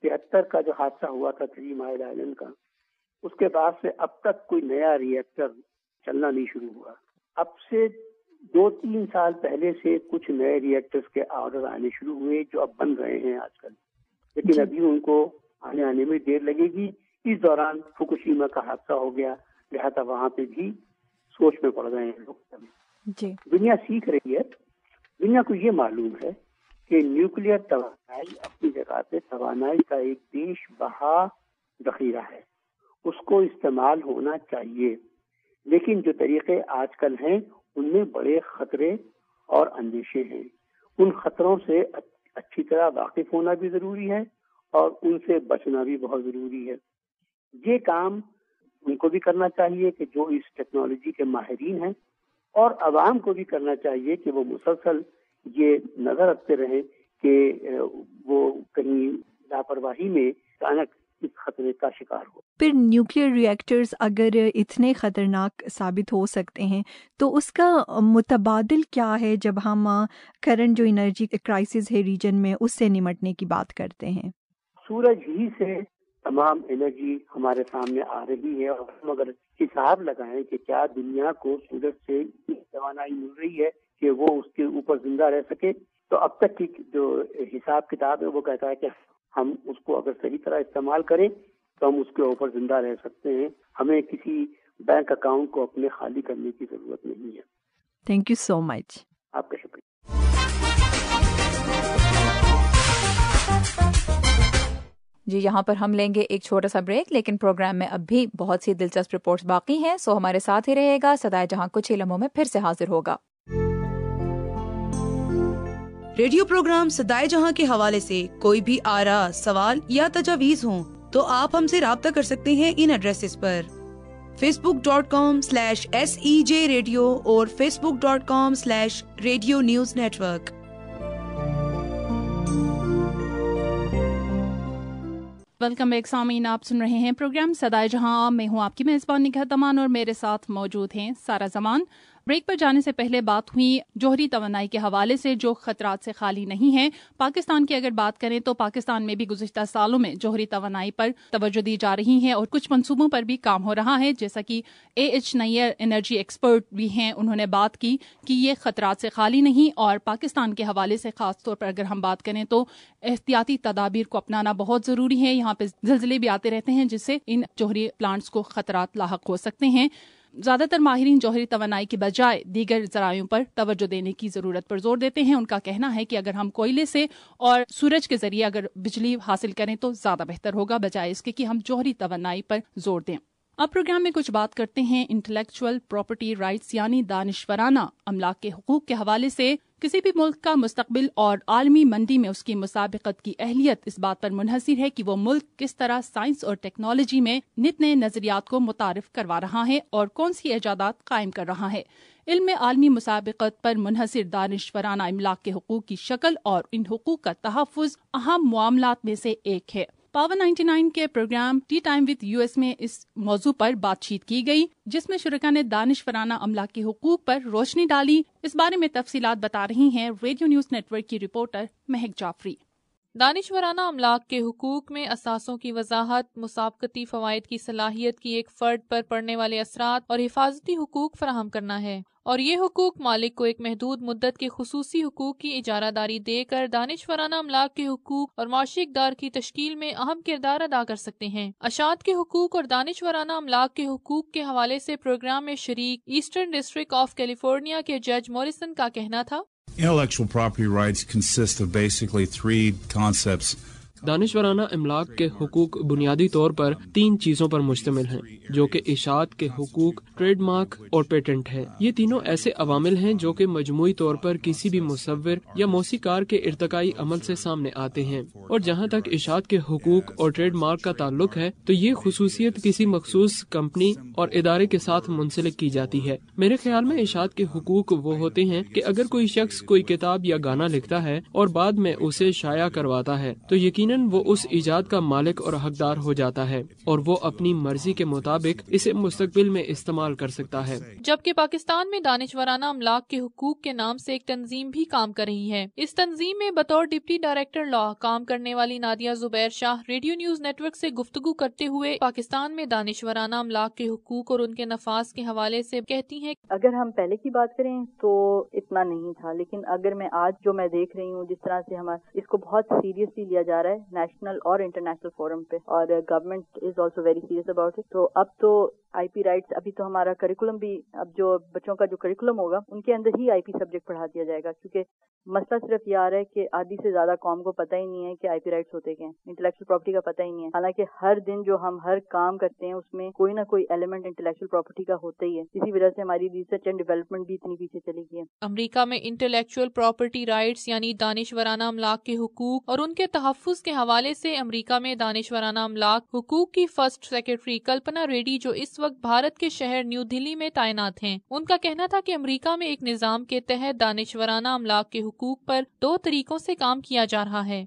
73 کا جو حادثہ ہوا تھا 3 مائل آئلینڈ کا، اس کے بعد سے اب تک کوئی نیا ری ایکٹر چلنا نہیں شروع ہوا. اب سے 2-3 سال پہلے سے کچھ نئے ری ایکٹرز کے آرڈر آنے شروع ہوئے جو اب بن رہے ہیں آج کل، لیکن ابھی ان کو آنے میں دیر لگے گی. اس دوران فوکوشیما کا حادثہ ہو گیا، لہذا وہاں پہ بھی سوچ میں پڑ گئے ہیں لوگ. دنیا سیکھ رہی ہے. دنیا کو یہ معلوم ہے کہ نیوکلیئر توانائی اپنی جگہ پہ توانائی کا ایک بیش بہا ذخیرہ ہے، اس کو استعمال ہونا چاہیے. لیکن جو طریقے آج کل ہیں ان میں بڑے خطرے اور اندیشے ہیں. ان خطروں سے اچھی طرح واقف ہونا بھی ضروری ہے اور ان سے بچنا بھی بہت ضروری ہے. یہ کام ان کو بھی کرنا چاہیے کہ جو اس ٹیکنالوجی کے ماہرین ہیں، اور عوام کو بھی کرنا چاہیے کہ وہ مسلسل یہ نظر رکھتے رہیں کہ وہ کہیں لاپرواہی میں اچانک اس خطرے کا شکار ہو. پھر نیوکلیئر ری ایکٹرز اگر اتنے خطرناک ثابت ہو سکتے ہیں تو اس کا متبادل کیا ہے جب ہم کرنٹ جو انرجی کرائسس ہے ریجن میں اس سے نمٹنے کی بات کرتے ہیں؟ سورج ہی سے تمام انرجی ہمارے سامنے آ رہی ہے، اور ہم اگر حساب لگائیں کہ کیا دنیا کو سورج سے اتنی توانائی مل رہی ہے کہ وہ اس کے اوپر زندہ رہ سکے، تو اب تک کی جو حساب کتاب ہے وہ کہتا ہے کہ ہم اس کو اگر صحیح طرح استعمال کریں تو ہم اس کے اوپر زندہ رہ سکتے ہیں. ہمیں کسی بینک اکاؤنٹ کو اپنے خالی کرنے کی ضرورت نہیں ہے. Thank you so much. آپ کا شکریہ. جی یہاں پر ہم لیں گے ایک چھوٹا سا بریک، لیکن پروگرام میں اب بھی بہت سی دلچسپ رپورٹس باقی ہیں، سو ہمارے ساتھ ہی رہے گا. صدائے جہاں کچھ ہی لمحوں میں پھر سے حاضر ہوگا. ریڈیو پروگرام صدائے جہاں کے حوالے سے کوئی بھی آراء، سوال یا تجاویز ہوں تو آپ ہم سے رابطہ کر سکتے ہیں ان ایڈریسز پر: facebook.com/SEJ Radio اور facebook.com/Radio News Network. Welcome back سامعین، آپ سن رہے ہیں پروگرام صدائے جہاں. میں ہوں آپ کی میزبان نگہت امان اور میرے ساتھ موجود ہیں سارا زمان. بریک پر جانے سے پہلے بات ہوئی جوہری توانائی کے حوالے سے جو خطرات سے خالی نہیں ہیں. پاکستان کی اگر بات کریں تو پاکستان میں بھی گزشتہ سالوں میں جوہری توانائی پر توجہ دی جا رہی ہے اور کچھ منصوبوں پر بھی کام ہو رہا ہے، جیسا کہ AH نیر انرجی ایکسپرٹ بھی ہیں. انہوں نے بات کی کہ یہ خطرات سے خالی نہیں، اور پاکستان کے حوالے سے خاص طور پر اگر ہم بات کریں تو احتیاطی تدابیر کو اپنانا بہت ضروری ہے. یہاں پہ زلزلے بھی آتے رہتے ہیں جس سے ان جوہری پلانٹس کو خطرات لاحق ہو سکتے ہیں. زیادہ تر ماہرین جوہری توانائی کے بجائے دیگر ذرائعوں پر توجہ دینے کی ضرورت پر زور دیتے ہیں. ان کا کہنا ہے کہ اگر ہم کوئلے سے اور سورج کے ذریعے اگر بجلی حاصل کریں تو زیادہ بہتر ہوگا، بجائے اس کے کہ ہم جوہری توانائی پر زور دیں. اب پروگرام میں کچھ بات کرتے ہیں انٹلیکچوئل پراپرٹی رائٹس یعنی دانشورانہ املاک کے حقوق کے حوالے سے. کسی بھی ملک کا مستقبل اور عالمی منڈی میں اس کی مسابقت کی اہلیت اس بات پر منحصر ہے کہ وہ ملک کس طرح سائنس اور ٹیکنالوجی میں نت نئے نظریات کو متعارف کروا رہا ہے اور کون سی ایجادات قائم کر رہا ہے. علم عالمی مسابقت پر منحصر دانشورانہ املاک کے حقوق کی شکل اور ان حقوق کا تحفظ اہم معاملات میں سے ایک ہے. پاور 99 کے programme tea time with US میں اس موضوع پر بات چیت کی گئی، جس میں شرکا نے دانشورانہ املاک کے حقوق پر روشنی ڈالی. اس بارے میں تفصیلات بتا رہی ہیں ریڈیو نیوز نیٹ ورک کی رپورٹر مہک جعفری. دانشورانہ املاک کے حقوق میں اثاثوں کی وضاحت، مسابقتی فوائد کی صلاحیت کی ایک فرد پر پڑنے والے اثرات اور حفاظتی حقوق فراہم کرنا ہے، اور یہ حقوق مالک کو ایک محدود مدت کے خصوصی حقوق کی اجارہ داری دے کر دانشورانہ املاک کے حقوق اور معاشی اقدار کی تشکیل میں اہم کردار ادا کر سکتے ہیں. اشاعت کے حقوق اور دانشورانہ املاک کے حقوق کے حوالے سے پروگرام میں شریک ایسٹرن ڈسٹرکٹ آف کیلیفورنیا کے جج موریسن کا کہنا تھا: Intellectual property rights consist of basically 3 concepts. دانشورانہ املاک کے حقوق بنیادی طور پر 3 چیزوں پر مشتمل ہیں، جو کہ اشاعت کے حقوق، ٹریڈ مارک اور پیٹنٹ ہے. یہ تینوں ایسے عوامل ہیں جو کہ مجموعی طور پر کسی بھی مصور یا موسیقار کے ارتقائی عمل سے سامنے آتے ہیں. اور جہاں تک اشاعت کے حقوق اور ٹریڈ مارک کا تعلق ہے تو یہ خصوصیت کسی مخصوص کمپنی اور ادارے کے ساتھ منسلک کی جاتی ہے. میرے خیال میں اشاعت کے حقوق وہ ہوتے ہیں کہ اگر کوئی شخص کوئی کتاب یا گانا لکھتا ہے اور بعد میں اسے شائع کرواتا ہے تو یقیناً یقیناً وہ اس ایجاد کا مالک اور حقدار ہو جاتا ہے اور وہ اپنی مرضی کے مطابق اسے مستقبل میں استعمال کر سکتا ہے. جبکہ پاکستان میں دانشورانہ املاک کے حقوق کے نام سے ایک تنظیم بھی کام کر رہی ہے. اس تنظیم میں بطور ڈپٹی ڈائریکٹر لا کام کرنے والی Nadia Zubair Shah radio news network سے گفتگو کرتے ہوئے پاکستان میں دانشورانہ املاک کے حقوق اور ان کے نفاذ کے حوالے سے کہتی ہیں اگر ہم پہلے کی بات کریں تو اتنا نہیں تھا، لیکن اگر میں آج جو میں دیکھ رہی ہوں جس طرح سے اس کو بہت سیریسلی لیا جا رہا ہے نیشنل اور انٹرنیشنل فورم پہ، اور government is also very serious about it. تو اب تو آئی پی رائٹس، ابھی تو ہمارا کریکولم بھی، اب جو بچوں کا جو کریکولم ہوگا ان کے اندر ہی آئی پی سبجیکٹ پڑھا دیا جائے گا، کیونکہ مسئلہ صرف یہ آ رہا ہے کہ آدھی سے زیادہ قوم کو پتہ ہی نہیں ہے کہ آئی پی رائٹس ہوتے کیا ہیں، انٹلیکچوئل پراپرٹی کا پتہ ہی نہیں ہے. حالانکہ ہر دن جو ہم ہر کام کرتے ہیں اس میں کوئی نہ کوئی ایلیمنٹ انٹلیکچوئل پراپرٹی کا ہوتا ہی ہے. اسی وجہ سے ہماری ریسرچ اینڈ ڈیولپمنٹ بھی اتنی پیچھے چلی گئی ہے. امریکہ میں انٹلیکچوئل پراپرٹی رائٹس یعنی دانشورانہ املاک کے حقوق اور ان کے تحفظ کے حوالے سے امریکہ میں دانشورانہ املاک حقوق کی فرسٹ سیکرٹری کلپنا ریڈی، جو اس وقت بھارت کے شہر نیو دہلی میں تعینات ہیں، ان کا کہنا تھا کہ امریکہ میں ایک نظام کے تحت دانشورانہ املاک کے حقوق پر 2 طریقوں سے کام کیا جا رہا ہے.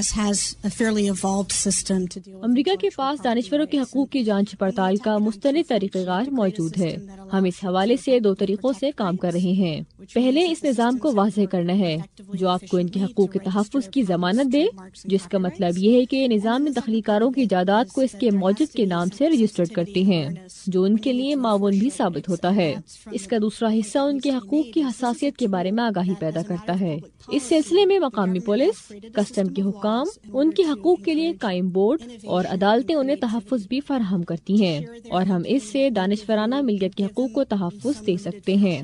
امریکہ کے پاس دانشوروں کے حقوق کی جانچ پڑتال کا مستند طریقہ کار موجود ہے. ہم اس حوالے سے 2 طریقوں سے کام کر رہے ہیں. پہلے اس نظام کو واضح کرنا ہے جو آپ کو ان کے حقوق کے تحفظ کی ضمانت دے، جس کا مطلب یہ ہے کہ نظام میں تخلیقکاروں کی جائیداد کو اس کے موجد کے نام سے رجسٹرڈ کرتے ہیں، جو ان کے لیے معاون بھی ثابت ہوتا ہے. اس کا دوسرا حصہ ان کے حقوق کی حساسیت کے بارے میں آگاہی پیدا کرتا ہے. اس سلسلے میں مقامی پولیس، کسٹم کے حکام، ان کے حقوق کے لیے قائم بورڈ اور عدالتیں انہیں تحفظ بھی فراہم کرتی ہیں، اور ہم اس سے دانشورانہ ملکیت کے حقوق کو تحفظ دے سکتے ہیں.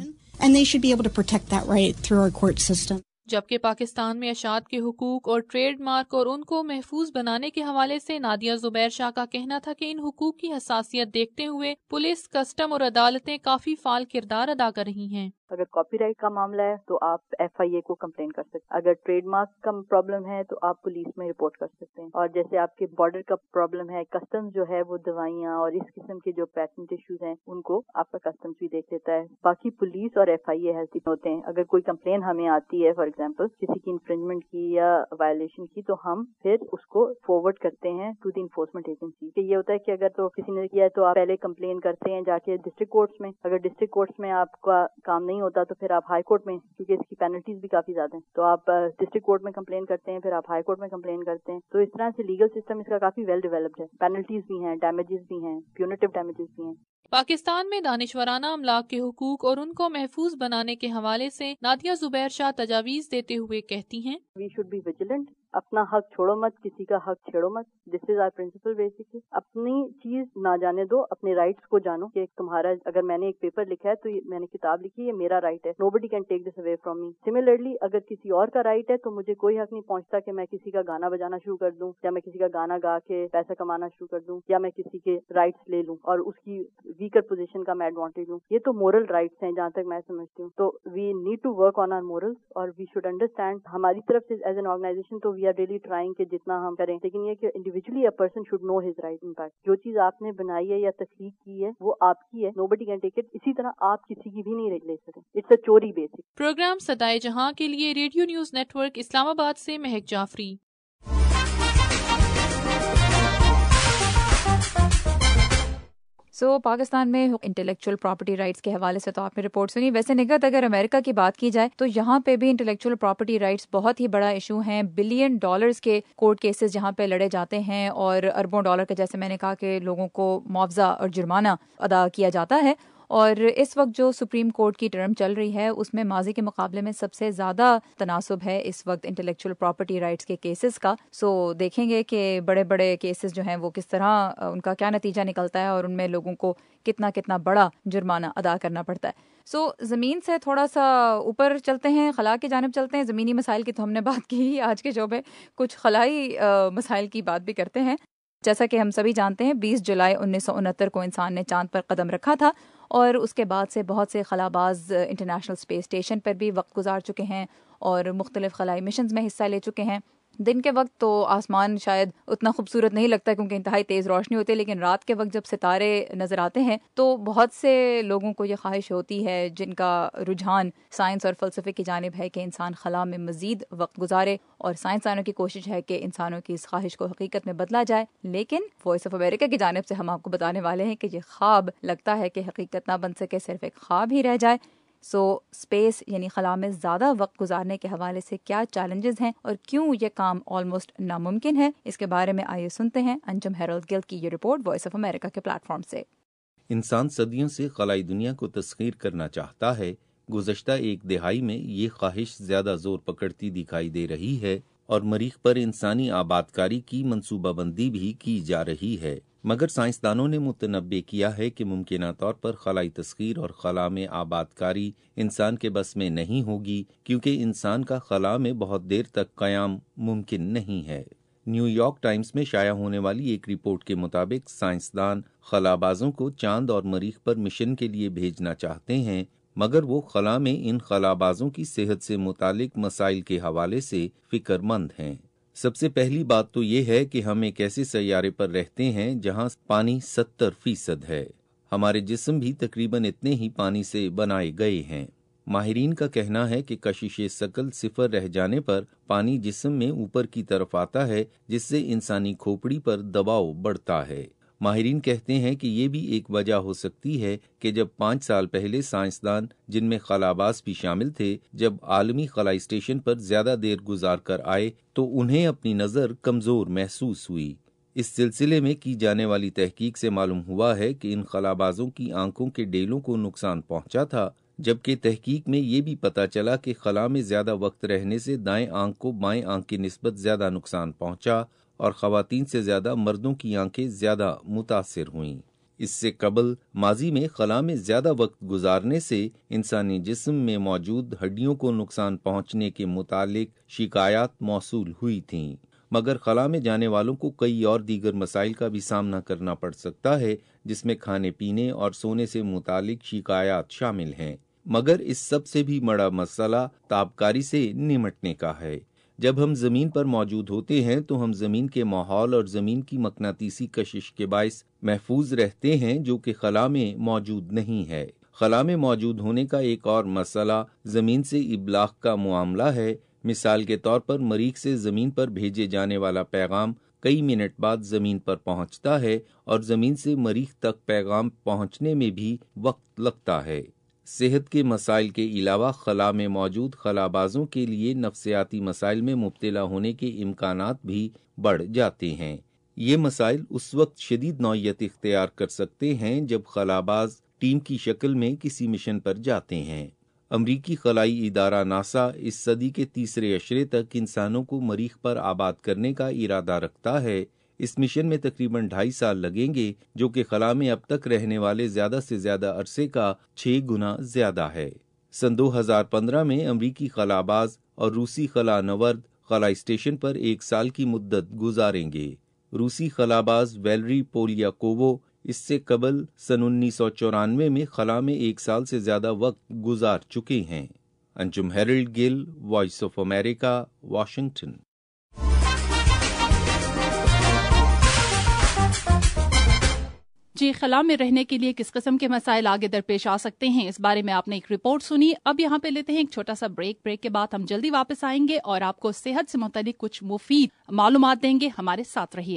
جبکہ پاکستان میں اشاعت کے حقوق اور ٹریڈ مارک اور ان کو محفوظ بنانے کے حوالے سے نادیہ زبیر شاہ کا کہنا تھا کہ ان حقوق کی حساسیت دیکھتے ہوئے پولیس، کسٹم اور عدالتیں کافی فعال کردار ادا کر رہی ہیں. اگر کاپی رائٹ کا معاملہ ہے تو آپ ایف آئی اے کو کمپلین کر سکتے ہیں. اگر ٹریڈ مارک کا پرابلم ہے تو آپ پولیس میں رپورٹ کر سکتے ہیں. اور جیسے آپ کے بارڈر کا پرابلم ہے، کسٹمز جو ہے وہ دوائیاں اور اس قسم کے جو پیٹنٹ ایشوز ہیں ان کو آپ کا کسٹمز بھی دیکھ لیتا ہے. باقی پولیس اور ایف آئی اے ہیلتھ ہوتے ہیں. اگر کوئی کمپلین ہمیں آتی ہے فار ایگزامپل کسی کی انفرنجمنٹ کی یا وائلیشن کی، تو ہم پھر اس کو فارورڈ کرتے ہیں ٹو دی انفورسمنٹ ایجنسی. کہ یہ ہوتا ہے کہ اگر تو کسی نے کیا ہے تو آپ پہلے کمپلین کرتے ہیں جا کے ڈسٹرکٹ کورٹس میں. اگر ڈسٹرکٹ کورٹس میں آپ کا کام نہیں ہوتا تو پھر آپ ہائی کورٹ میں، کیونکہ اس کی پینلٹیز بھی کافی زیادہ ہیں، تو آپ ڈسٹرکٹ کورٹ میں کمپلین کرتے ہیں، پھر آپ ہائی کورٹ میں کمپلین کرتے ہیں. تو اس طرح سے لیگل سسٹم اس کا کافی ویل ڈیولپڈ ہے. پینلٹیز بھی ہیں، ڈیمیجز بھی ہیں، پیونیٹیو ڈیمیجز بھی ہیں. پاکستان میں دانشورانہ املاک کے حقوق اور ان کو محفوظ بنانے کے حوالے سے نادیہ زبیر شاہ تجاویز دیتے ہوئے کہتی ہیں وی شوڈ بی ویجیلنٹ. اپنا حق چھوڑو مت، کسی کا حق چھیڑو مت. This is our principle basically. اپنی چیز نہ جانے دو، اپنے رائٹس کو جانو کہ تمہارا، اگر میں نے ایک پیپر لکھا ہے تو میں نے کتاب لکھی ہے، میرا رائٹ ہے. Nobody can take this away from me. Similarly اگر کسی اور کا رائٹ ہے تو مجھے کوئی حق نہیں پہنچتا کہ میں کسی کا گانا بجانا شروع کر دوں، یا میں کسی کا گانا گا کے پیسہ کمانا شروع کر دوں، یا میں کسی کے رائٹس لے لوں اور اس کی ویکر پوزیشن کا میں ایڈوانٹیج لوں. یہ تو مورل رائٹس ہیں جہاں تک میں سمجھتی ہوں. تو we need to work on our morals, اور وی شوڈ انڈرسٹینڈ ہماری طرف سے ایز این آرگنائزیشن تو وی آر ریئلی ٹرائنگ کہ جتنا ہم کریں، لیکن یہ کہ individually a person should know his right. In fact جو چیز آپ نے بنائی ہے یا تخلیق کی ہے وہ آپ کی ہے، نوبڈی کین ٹیک اٹ. اسی طرح آپ کسی کی بھی نہیں لے سکتے. اٹس اے چوری بیسک. پروگرام صدائے جہاں کے لیے radio news network Islamabad سے مہک جعفری. پاکستان میں انٹلیکچوئل پراپرٹی رائٹس کے حوالے سے تو آپ نے رپورٹ سنی. ویسے نگہت اگر امریکہ کی بات کی جائے تو یہاں پہ بھی انٹلیکچوئل پراپرٹی رائٹس بہت ہی بڑا ایشو ہیں. $بلین کے کورٹ کیسز جہاں پہ لڑے جاتے ہیں اور اربوں ڈالر کا، جیسے میں نے کہا کہ لوگوں کو معاوضہ اور جرمانہ ادا کیا جاتا ہے. اور اس وقت جو سپریم کورٹ کی ٹرم چل رہی ہے اس میں ماضی کے مقابلے میں سب سے زیادہ تناسب ہے اس وقت انٹلیکچوئل پراپرٹی رائٹس کے کیسز کا. دیکھیں گے کہ بڑے بڑے کیسز جو ہیں وہ کس طرح ان کا کیا نتیجہ نکلتا ہے اور ان میں لوگوں کو کتنا بڑا جرمانہ ادا کرنا پڑتا ہے. زمین سے تھوڑا سا اوپر چلتے ہیں، خلا کی جانب چلتے ہیں. زمینی مسائل کی تو ہم نے بات کی، آج کے شعبے کچھ خلائی مسائل کی بات بھی کرتے ہیں. جیسا کہ ہم سبھی جانتے ہیں 20 جولائی 1969 کو انسان نے چاند پر قدم رکھا تھا، اور اس کے بعد سے بہت سے خلاباز انٹرنیشنل اسپیس اسٹیشن پر بھی وقت گزار چکے ہیں اور مختلف خلائی مشنز میں حصہ لے چکے ہیں. دن کے وقت تو آسمان شاید اتنا خوبصورت نہیں لگتا کیونکہ انتہائی تیز روشنی ہوتی ہے، لیکن رات کے وقت جب ستارے نظر آتے ہیں تو بہت سے لوگوں کو یہ خواہش ہوتی ہے، جن کا رجحان سائنس اور فلسفے کی جانب ہے، کہ انسان خلا میں مزید وقت گزارے، اور سائنسدانوں کی کوشش ہے کہ انسانوں کی اس خواہش کو حقیقت میں بدلا جائے۔ لیکن وائس آف امریکہ کی جانب سے ہم آپ کو بتانے والے ہیں کہ یہ خواب لگتا ہے کہ حقیقت نہ بن سکے، صرف ایک خواب ہی رہ جائے۔ اسپیس یعنی خلا میں زیادہ وقت گزارنے کے حوالے سے کیا چیلنجز ہیں اور کیوں یہ کام آلموسٹ ناممکن ہے، اس کے بارے میں آئیے سنتے ہیں انجم ہیرالڈ گل کی یہ رپورٹ وائس آف امریکہ کے پلیٹ فارم سے۔ انسان صدیوں سے خلائی دنیا کو تسخیر کرنا چاہتا ہے۔ گزشتہ ایک دہائی میں یہ خواہش زیادہ زور پکڑتی دکھائی دے رہی ہے اور مریخ پر انسانی آبادکاری کی منصوبہ بندی بھی کی جا رہی ہے، مگر سائنسدانوں نے متنبع کیا ہے کہ ممکنہ طور پر خلائی تسخیر اور خلا میں آبادکاری انسان کے بس میں نہیں ہوگی، کیونکہ انسان کا خلا میں بہت دیر تک قیام ممکن نہیں ہے۔ نیو یارک ٹائمز میں شائع ہونے والی ایک رپورٹ کے مطابق سائنسدان خلا بازوں کو چاند اور مریخ پر مشن کے لیے بھیجنا چاہتے ہیں، مگر وہ خلا میں ان خلا بازوں کی صحت سے متعلق مسائل کے حوالے سے فکر مند ہیں۔ سب سے پہلی بات تو یہ ہے کہ ہم ایک ایسے سیارے پر رہتے ہیں جہاں پانی 70% ہے۔ ہمارے جسم بھی تقریباً اتنے ہی پانی سے بنائے گئے ہیں۔ ماہرین کا کہنا ہے کہ کشش ثقل 0 رہ جانے پر پانی جسم میں اوپر کی طرف آتا ہے، جس سے انسانی کھوپڑی پر دباؤ بڑھتا ہے۔ ماہرین کہتے ہیں کہ یہ بھی ایک وجہ ہو سکتی ہے کہ جب 5 سال پہلے سائنسدان، جن میں خلاباز بھی شامل تھے، جب عالمی خلائی اسٹیشن پر زیادہ دیر گزار کر آئے تو انہیں اپنی نظر کمزور محسوس ہوئی۔ اس سلسلے میں کی جانے والی تحقیق سے معلوم ہوا ہے کہ ان خلابازوں کی آنکھوں کے ڈیلوں کو نقصان پہنچا تھا، جبکہ تحقیق میں یہ بھی پتہ چلا کہ خلا میں زیادہ وقت رہنے سے دائیں آنکھ کو بائیں آنکھ کی نسبت زیادہ نقصان پہنچا اور خواتین سے زیادہ مردوں کی آنکھیں زیادہ متاثر ہوئیں۔ اس سے قبل ماضی میں خلا میں زیادہ وقت گزارنے سے انسانی جسم میں موجود ہڈیوں کو نقصان پہنچنے کے متعلق شکایات موصول ہوئی تھیں، مگر خلا میں جانے والوں کو کئی اور دیگر مسائل کا بھی سامنا کرنا پڑ سکتا ہے، جس میں کھانے پینے اور سونے سے متعلق شکایات شامل ہیں۔ مگر اس سب سے بھی بڑا مسئلہ تابکاری سے نمٹنے کا ہے۔ جب ہم زمین پر موجود ہوتے ہیں تو ہم زمین کے ماحول اور زمین کی مقناطیسی کشش کے باعث محفوظ رہتے ہیں، جو کہ خلا میں موجود نہیں ہے۔ خلا میں موجود ہونے کا ایک اور مسئلہ زمین سے ابلاغ کا معاملہ ہے۔ مثال کے طور پر مریخ سے زمین پر بھیجے جانے والا پیغام کئی منٹ بعد زمین پر پہنچتا ہے اور زمین سے مریخ تک پیغام پہنچنے میں بھی وقت لگتا ہے۔ صحت کے مسائل کے علاوہ خلا میں موجود خلابازوں کے لیے نفسیاتی مسائل میں مبتلا ہونے کے امکانات بھی بڑھ جاتے ہیں۔ یہ مسائل اس وقت شدید نوعیت اختیار کر سکتے ہیں جب خلاباز ٹیم کی شکل میں کسی مشن پر جاتے ہیں۔ امریکی خلائی ادارہ ناسا اس صدی کے تیسرے عشرے تک انسانوں کو مریخ پر آباد کرنے کا ارادہ رکھتا ہے۔ اس مشن میں تقریباً 2.5 سال لگیں گے، جو کہ خلا میں اب تک رہنے والے زیادہ سے زیادہ عرصے کا 6 گنا زیادہ ہے۔ سن 2015 میں امریکی خلاباز اور روسی خلا نورد خلائی اسٹیشن پر 1 سال کی مدت گزاریں گے۔ روسی خلاباز ویلری پولیاکوو اس سے قبل سن 1994 میں خلا میں 1 سال سے زیادہ وقت گزار چکے ہیں۔ Anjum Harold Gill, voice of America, Washington. جی، خلا میں رہنے کے لیے کس قسم کے مسائل آگے درپیش آ سکتے ہیں، اس بارے میں آپ نے ایک رپورٹ سنی۔ اب یہاں پہ لیتے ہیں ایک چھوٹا سا بریک کے بعد ہم جلدی واپس آئیں گے اور آپ کو صحت سے متعلق کچھ مفید معلومات دیں گے۔ ہمارے ساتھ رہیے۔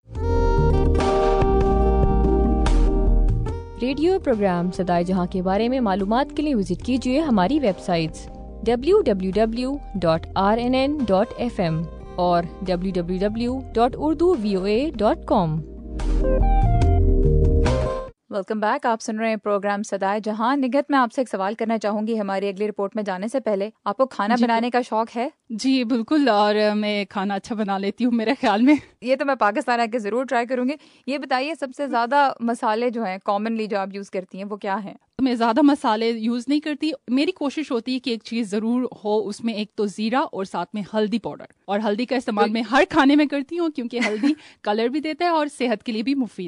ریڈیو پروگرام صدائے جہاں کے بارے میں معلومات کے لیے وزٹ کیجیے ہماری ویب سائٹس www.rnn.fm اور www.urduvoa.com۔ ویلکم بیک، آپ سن رہے ہیں پروگرام صدائے جہاں۔ نگہت، میں آپ سے ایک سوال کرنا چاہوں گی ہماری اگلی رپورٹ میں جانے سے پہلے، آپ کو کھانا بنانے کا شوق ہے؟ جی بالکل، اور میں کھانا اچھا بنا لیتی ہوں میرے خیال میں۔ یہ تو میں پاکستان آ کے ضرور ٹرائی کروں گی۔ یہ بتائیے سب سے زیادہ مسالے جو ہیں کامنلی جو آپ یوز کرتی ہیں وہ کیا ہیں؟ میں زیادہ مسالے یوز نہیں کرتی، میری کوشش ہوتی ہے کہ ایک چیز ضرور ہو اس میں، ایک تو زیرہ اور ساتھ میں ہلدی پاؤڈر، اور ہلدی کا استعمال میں ہر کھانے میں کرتی ہوں کیونکہ ہلدی کلر بھی دیتا ہے اور صحت کے لیے بھی مفید ہے۔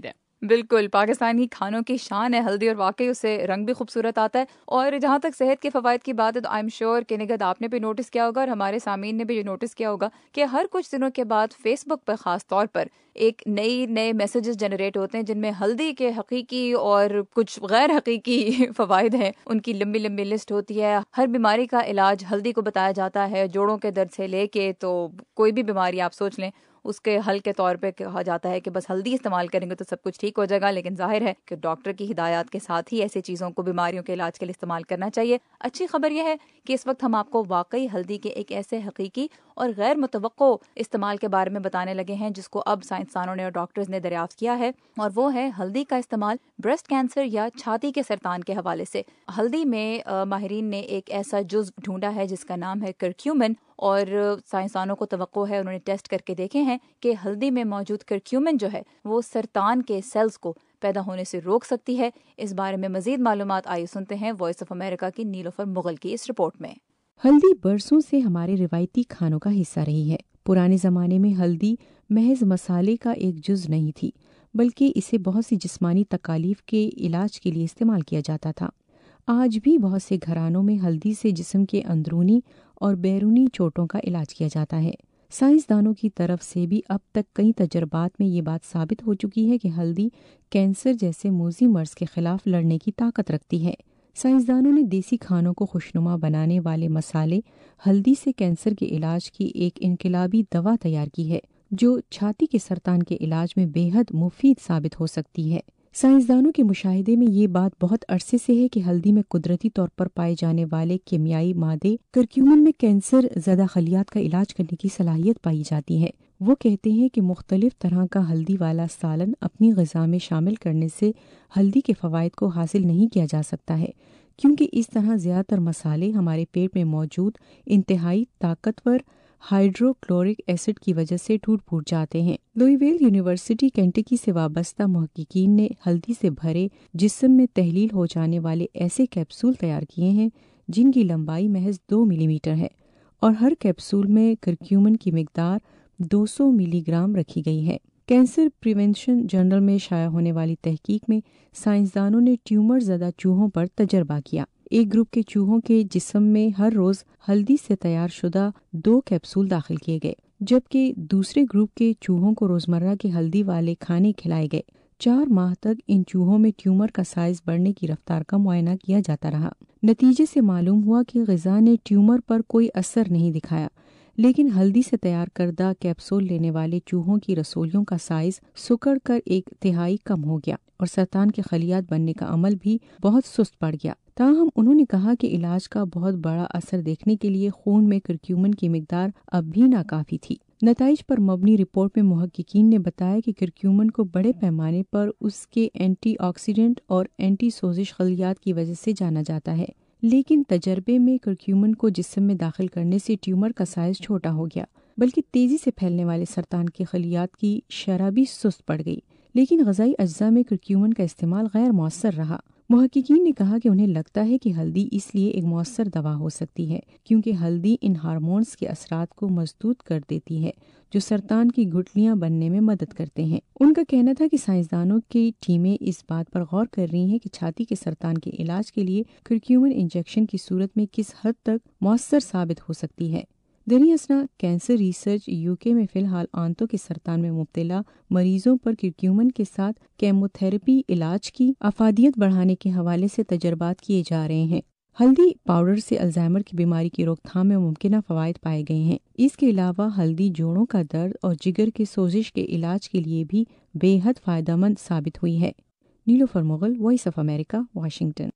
بالکل، پاکستانی کھانوں کی شان ہے ہلدی، اور واقعی اسے رنگ بھی خوبصورت آتا ہے. اور جہاں تک صحت کے فوائد کی بات ہے تو آئی ایم شیور کہ نگہت آپ نے بھی نوٹس کیا ہوگا اور ہمارے سامعین نے بھی یہ نوٹس کیا ہوگا کہ ہر کچھ دنوں کے بعد فیس بک پر خاص طور پر ایک نئے میسیجز جنریٹ ہوتے ہیں جن میں ہلدی کے حقیقی اور کچھ غیر حقیقی فوائد ہیں. ان کی لمبی لمبی لسٹ ہوتی ہے. ہر بیماری کا علاج ہلدی کو بتایا جاتا ہے، جوڑوں کے درد سے لے کے تو کوئی بھی بیماری آپ سوچ لیں اس کے حل کے طور پہ کہا جاتا ہے کہ بس ہلدی استعمال کریں گے تو سب کچھ ٹھیک ہو جائے گا. لیکن ظاہر ہے کہ ڈاکٹر کی ہدایات کے ساتھ ہی ایسی چیزوں کو بیماریوں کے علاج کے لیے استعمال کرنا چاہیے. اچھی خبر یہ ہے کہ اس وقت ہم آپ کو واقعی ہلدی کے ایک ایسے حقیقی اور غیر متوقع استعمال کے بارے میں بتانے لگے ہیں جس کو اب سائنسدانوں نے اور ڈاکٹرز نے دریافت کیا ہے، اور وہ ہے ہلدی کا استعمال بریسٹ کینسر یا چھاتی کے سرطان کے حوالے سے. ہلدی میں ماہرین نے ایک ایسا جز ڈھونڈا ہے جس کا نام ہے کرکیومن، اور سائنسدانوں کو توقع ہے، انہوں نے ٹیسٹ کر کے دیکھے ہیں کہ ہلدی میں موجود کرکیومن جو ہے وہ سرطان کے سیلز کو پیدا ہونے سے روک سکتی ہے. اس بارے میں مزید معلومات آئیے سنتے ہیں وائس آف امریکہ کی نیلوفر مغل کی اس رپورٹ میں. ہلدی برسوں سے ہمارے روایتی کھانوں کا حصہ رہی ہے. پرانے زمانے میں ہلدی محض مسالے کا ایک جز نہیں تھی، بلکہ اسے بہت سی جسمانی تکالیف کے علاج کے لیے استعمال کیا جاتا تھا. آج بھی بہت سے گھرانوں میں ہلدی سے جسم کے اندرونی اور بیرونی چوٹوں کا علاج کیا جاتا ہے. سائنسدانوں کی طرف سے بھی اب تک کئی تجربات میں یہ بات ثابت ہو چکی ہے کہ ہلدی کینسر جیسے موذی مرض کے خلاف لڑنے کی طاقت رکھتی ہے. سائنسدانوں نے دیسی کھانوں کو خوشنما بنانے والے مسالے ہلدی سے کینسر کے علاج کی ایک انقلابی دوا تیار کی ہے جو چھاتی کے سرطان کے علاج میں بے حد مفید ثابت ہو سکتی ہے. سائنسدانوں کے مشاہدے میں یہ بات بہت عرصے سے ہے کہ ہلدی میں قدرتی طور پر پائے جانے والے کیمیائی مادے کرکیومن میں کینسر زدہ خلیات کا علاج کرنے کی صلاحیت پائی جاتی ہے. وہ کہتے ہیں کہ مختلف طرح کا ہلدی والا سالن اپنی غذا میں شامل کرنے سے ہلدی کے فوائد کو حاصل نہیں کیا جا سکتا ہے، کیونکہ اس طرح زیادہ تر مسالے ہمارے پیٹ میں موجود انتہائی طاقتور ہائیڈروکلورک ایسڈ کی وجہ سے ٹوٹ پھوٹ جاتے ہیں. لوئیویل یونیورسٹی کینٹکی سے وابستہ محققین نے ہلدی سے بھرے جسم میں تحلیل ہو جانے والے ایسے کیپسول تیار کیے ہیں جن کی لمبائی محض 2 ملی میٹر ہے اور ہر کیپسول میں کرکیومن کی مقدار 200 ملی گرام رکھی گئی ہے. کینسر پریونشن جرنل میں شائع ہونے والی تحقیق میں سائنسدانوں نے ٹیومر زدہ چوہوں پر تجربہ کیا. ایک گروپ کے چوہوں کے جسم میں ہر روز ہلدی سے تیار شدہ 2 کیپسول داخل کیے گئے، جبکہ دوسرے گروپ کے چوہوں کو روزمرہ کے ہلدی والے کھانے کھلائے گئے. 4 ماہ تک ان چوہوں میں ٹیومر کا سائز بڑھنے کی رفتار کا معائنہ کیا جاتا رہا. نتیجے سے معلوم ہوا کہ غذا نے ٹیومر پر کوئی اثر نہیں دکھایا، لیکن ہلدی سے تیار کردہ کیپسول لینے والے چوہوں کی رسولیوں کا سائز سکڑ کر 1/3 کم ہو گیا اور سرطان کے خلیات بننے کا عمل بھی بہت سست پڑ گیا. تاہم انہوں نے کہا کہ علاج کا بہت بڑا اثر دیکھنے کے لیے خون میں کرکیومن کی مقدار اب بھی ناکافی تھی. نتائج پر مبنی رپورٹ میں محققین نے بتایا کہ کرکیومن کو بڑے پیمانے پر اس کے اینٹی آکسیڈنٹ اور اینٹی سوزش خلیات کی وجہ سے جانا جاتا ہے، لیکن تجربے میں کرکیومن کو جسم میں داخل کرنے سے ٹیومر کا سائز چھوٹا ہو گیا، بلکہ تیزی سے پھیلنے والے سرطان کے خلیات کی شرح بھی سست پڑ گئی. لیکن غذائی اجزاء میں کرکیومن کا استعمال غیر مؤثر رہا. محققین نے کہا کہ انہیں لگتا ہے کہ ہلدی اس لیے ایک مؤثر دوا ہو سکتی ہے کیونکہ ہلدی ان ہارمونز کے اثرات کو مسدود کر دیتی ہے جو سرطان کی گٹھلیاں بننے میں مدد کرتے ہیں. ان کا کہنا تھا کہ سائنسدانوں کی ٹیمیں اس بات پر غور کر رہی ہیں کہ چھاتی کے سرطان کے علاج کے لیے کرکیومن انجیکشن کی صورت میں کس حد تک مؤثر ثابت ہو سکتی ہے. دریں اثنا کینسر ریسرچ UK میں فی الحال آنتوں کے سرطان میں مبتلا مریضوں پر کرکیومن کے ساتھ کیموتھراپی علاج کی افادیت بڑھانے کے حوالے سے تجربات کیے جا رہے ہیں. ہلدی پاؤڈر سے الزائمر کی بیماری کی روک تھام میں ممکنہ فوائد پائے گئے ہیں. اس کے علاوہ ہلدی جوڑوں کا درد اور جگر کے سوزش کے علاج کے لیے بھی بے حد فائدہ مند ثابت ہوئی ہے. Nilofar Mughal, voice of America, Washington.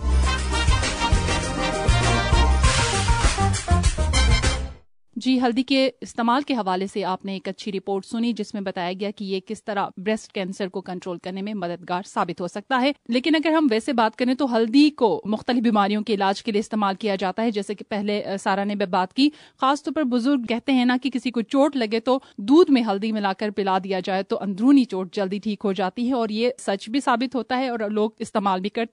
جی، ہلدی کے استعمال کے حوالے سے آپ نے ایک اچھی رپورٹ سنی جس میں بتایا گیا کہ یہ کس طرح بریسٹ کینسر کو کنٹرول کرنے میں مددگار ثابت ہو سکتا ہے. لیکن اگر ہم ویسے بات کریں تو ہلدی کو مختلف بیماریوں کے علاج کے لیے استعمال کیا جاتا ہے، جیسے کہ پہلے سارا نے بات کی. خاص طور پر بزرگ کہتے ہیں نا کہ کسی کو چوٹ لگے تو دودھ میں ہلدی ملا کر پلا دیا جائے تو اندرونی چوٹ جلدی ٹھیک ہو جاتی ہے، اور یہ سچ بھی ثابت ہوتا ہے اور لوگ استعمال بھی کرتے ہیں.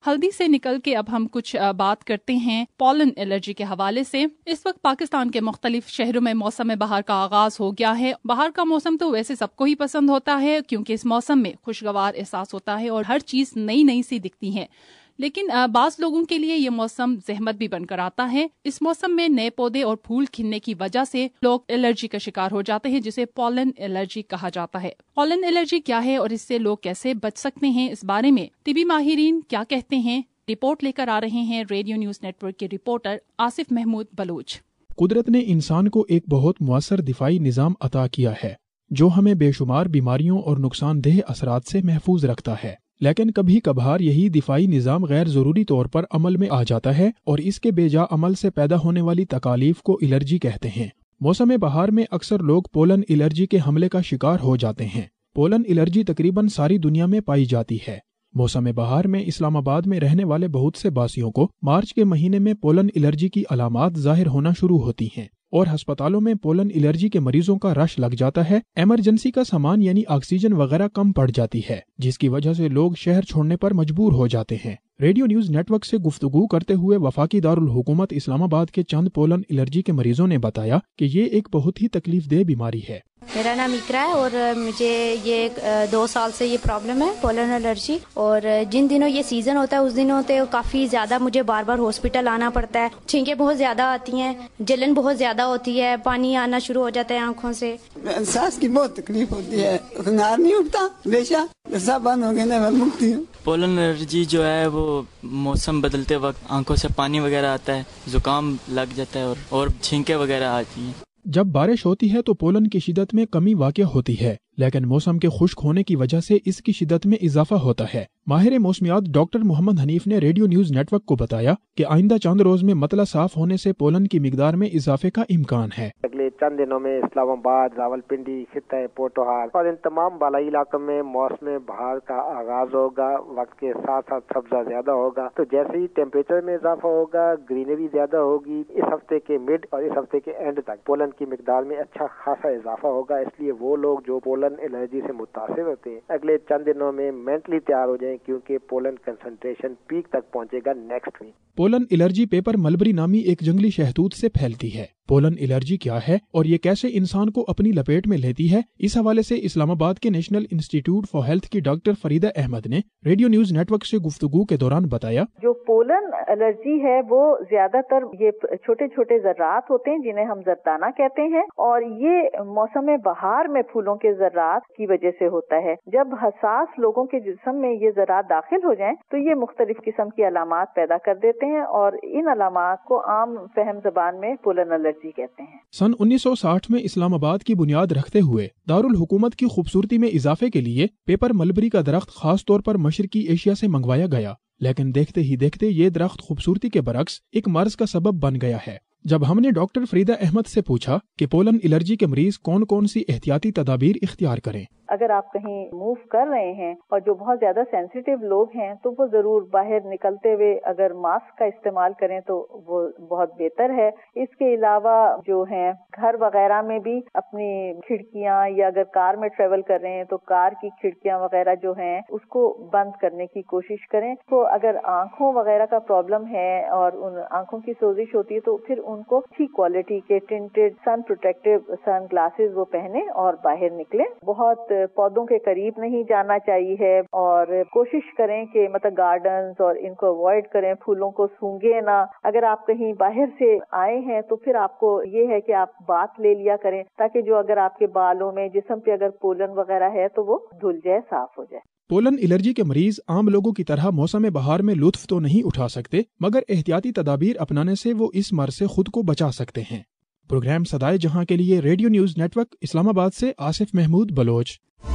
ہلدی سے نکل کے اب ہم کچھ بات کرتے ہیں پولن الرجی کے حوالے سے۔ اس وقت پاکستان کے مختلف شہروں میں موسم بہار کا آغاز ہو گیا ہے۔ بہار کا موسم تو ویسے سب کو ہی پسند ہوتا ہے کیونکہ اس موسم میں خوشگوار احساس ہوتا ہے اور ہر چیز نئی نئی سی دکھتی ہے، لیکن بعض لوگوں کے لیے یہ موسم زحمت بھی بن کر آتا ہے۔ اس موسم میں نئے پودے اور پھول کھلنے کی وجہ سے لوگ الرجی کا شکار ہو جاتے ہیں، جسے پولن الرجی کہا جاتا ہے۔ پولن الرجی کیا ہے اور اس سے لوگ کیسے بچ سکتے ہیں، اس بارے میں طبی ماہرین کیا کہتے ہیں، رپورٹ لے کر آ رہے ہیں ریڈیو نیوز نیٹ ورک کے رپورٹر آصف محمود بلوچ۔ قدرت نے انسان کو ایک بہت مؤثر دفاعی نظام عطا کیا ہے جو ہمیں بے شمار بیماریوں اور نقصان دہ اثرات سے محفوظ رکھتا ہے، لیکن کبھی کبھار یہی دفاعی نظام غیر ضروری طور پر عمل میں آ جاتا ہے اور اس کے بے جا عمل سے پیدا ہونے والی تکالیف کو الرجی کہتے ہیں۔ موسم بہار میں اکثر لوگ پولن الرجی کے حملے کا شکار ہو جاتے ہیں۔ پولن الرجی تقریباً ساری دنیا میں پائی جاتی ہے۔ موسم بہار میں اسلام آباد میں رہنے والے بہت سے باسیوں کو مارچ کے مہینے میں پولن الرجی کی علامات ظاہر ہونا شروع ہوتی ہیں اور ہسپتالوں میں پولن الرجی کے مریضوں کا رش لگ جاتا ہے۔ ایمرجنسی کا سامان یعنی آکسیجن وغیرہ کم پڑ جاتی ہے، جس کی وجہ سے لوگ شہر چھوڑنے پر مجبور ہو جاتے ہیں۔ ریڈیو نیوز نیٹ ورک سے گفتگو کرتے ہوئے وفاقی دارالحکومت اسلام آباد کے چند پولن الرجی کے مریضوں نے بتایا کہ یہ ایک بہت ہی تکلیف دہ بیماری ہے۔ میرا نام اقرا ہے اور مجھے یہ 2 سال سے یہ پرابلم ہے پولن الرجی، اور جن دنوں یہ سیزن ہوتا ہے اس دنوں تو کافی زیادہ مجھے بار بار ہاسپٹل آنا پڑتا ہے۔ چھینکیں بہت زیادہ آتی ہیں، جلن بہت زیادہ ہوتی ہے، پانی آنا شروع ہو جاتا ہے آنکھوں سے، سانس کی بہت تکلیف ہوتی ہے، خنار نہیں اٹھتا، ریشہ سب بند ہو گئے نا، میں مکتی ہوں۔ پولن الرجی جو ہے وہ موسم بدلتے وقت آنکھوں سے پانی وغیرہ آتا ہے، زکام لگ جاتا ہے اور چھینکیں وغیرہ آتی ہیں۔ جب بارش ہوتی ہے تو پولن کی شدت میں کمی واقع ہوتی ہے، لیکن موسم کے خشک ہونے کی وجہ سے اس کی شدت میں اضافہ ہوتا ہے۔ ماہر موسمیات ڈاکٹر محمد حنیف نے ریڈیو نیوز نیٹ ورک کو بتایا کہ آئندہ چند روز میں مطلع صاف ہونے سے پولن کی مقدار میں اضافے کا امکان ہے۔ اگلے چند دنوں میں اسلام آباد، راولپنڈی، خطہ پوٹوہار اور ان تمام بالائی علاقوں میں موسم بہار کا آغاز ہوگا۔ وقت کے ساتھ ساتھ سبزہ زیادہ ہوگا، تو جیسے ہی ٹیمپریچر میں اضافہ ہوگا، گرینری زیادہ ہوگی۔ اس ہفتے کے مڈ اور اس ہفتے کے اینڈ تک پولن کی مقدار میں اچھا خاصا اضافہ ہوگا، اس لیے وہ لوگ جو پولن الرجی سے متاثر ہوتے ہیں اگلے چند دنوں میں مینٹلی تیار ہو جائیں، کیونکہ پولن کنسنٹریشن پیک تک پہنچے گا next week. Pollen allergy paper mulberry نامی ایک جنگلی شہتوت سے پھیلتی ہے۔ پولن الرجی کیا ہے اور یہ کیسے انسان کو اپنی لپیٹ میں لیتی ہے، اس حوالے سے اسلام آباد کے نیشنل انسٹیٹیوٹ فار ہیلتھ کی ڈاکٹر فریدہ احمد نے ریڈیو نیوز نیٹ ورک سے گفتگو کے دوران بتایا، جو پولن الرجی ہے وہ زیادہ تر یہ چھوٹے چھوٹے ذرات ہوتے ہیں جنہیں ہم زردانہ کہتے ہیں، اور یہ موسم بہار میں پھولوں کے ذرات کی وجہ سے ہوتا ہے۔ جب حساس لوگوں کے جسم میں یہ ذرات داخل ہو جائیں تو یہ مختلف قسم کی علامات پیدا کر دیتے ہیں، اور ان علامات کو عام فہم زبان میں پولن الرجی کہتے ہیں۔ سن 1960 میں اسلام آباد کی بنیاد رکھتے ہوئے دارالحکومت کی خوبصورتی میں اضافے کے لیے پیپر ملبری کا درخت خاص طور پر مشرقی ایشیا سے منگوایا گیا، لیکن دیکھتے ہی دیکھتے یہ درخت خوبصورتی کے برعکس ایک مرض کا سبب بن گیا ہے۔ جب ہم نے ڈاکٹر فریدہ احمد سے پوچھا کہ پولن الرجی کے مریض کون کون سی احتیاطی تدابیر اختیار کریں، اگر آپ کہیں موو کر رہے ہیں اور جو بہت زیادہ سینسیٹیو لوگ ہیں تو وہ ضرور باہر نکلتے ہوئے اگر ماسک کا استعمال کریں تو وہ بہت بہتر ہے۔ اس کے علاوہ جو ہیں گھر وغیرہ میں بھی اپنی کھڑکیاں، یا اگر کار میں ٹریول کر رہے ہیں تو کار کی کھڑکیاں وغیرہ جو ہیں اس کو بند کرنے کی کوشش کریں۔ تو اگر آنکھوں وغیرہ کا پرابلم ہے اور ان آنکھوں کی سوزش ہوتی ہے تو پھر ان کو ٹھیک کوالٹی کے ٹنٹڈ سن پروٹیکٹیو سن گلاسز وہ پہنے اور باہر نکلیں۔ بہت پودوں کے قریب نہیں جانا چاہیے ہے، اور کوشش کریں کہ مطلب گارڈنز اور ان کو اوائڈ کریں، پھولوں کو سونگھے نہ۔ اگر آپ کہیں باہر سے آئے ہیں تو پھر آپ کو یہ ہے کہ آپ بات لے لیا کریں تاکہ جو اگر آپ کے بالوں میں جسم پہ اگر پولن وغیرہ ہے تو وہ دھل جائے، صاف ہو جائے۔ پولن الرجی کے مریض عام لوگوں کی طرح موسم بہار میں لطف تو نہیں اٹھا سکتے، مگر احتیاطی تدابیر اپنانے سے وہ اس مرض سے خود کو بچا سکتے ہیں۔ پروگرام صدائے جہاں کے لیے radio news network Islamabad سے آصف محمود بلوچ۔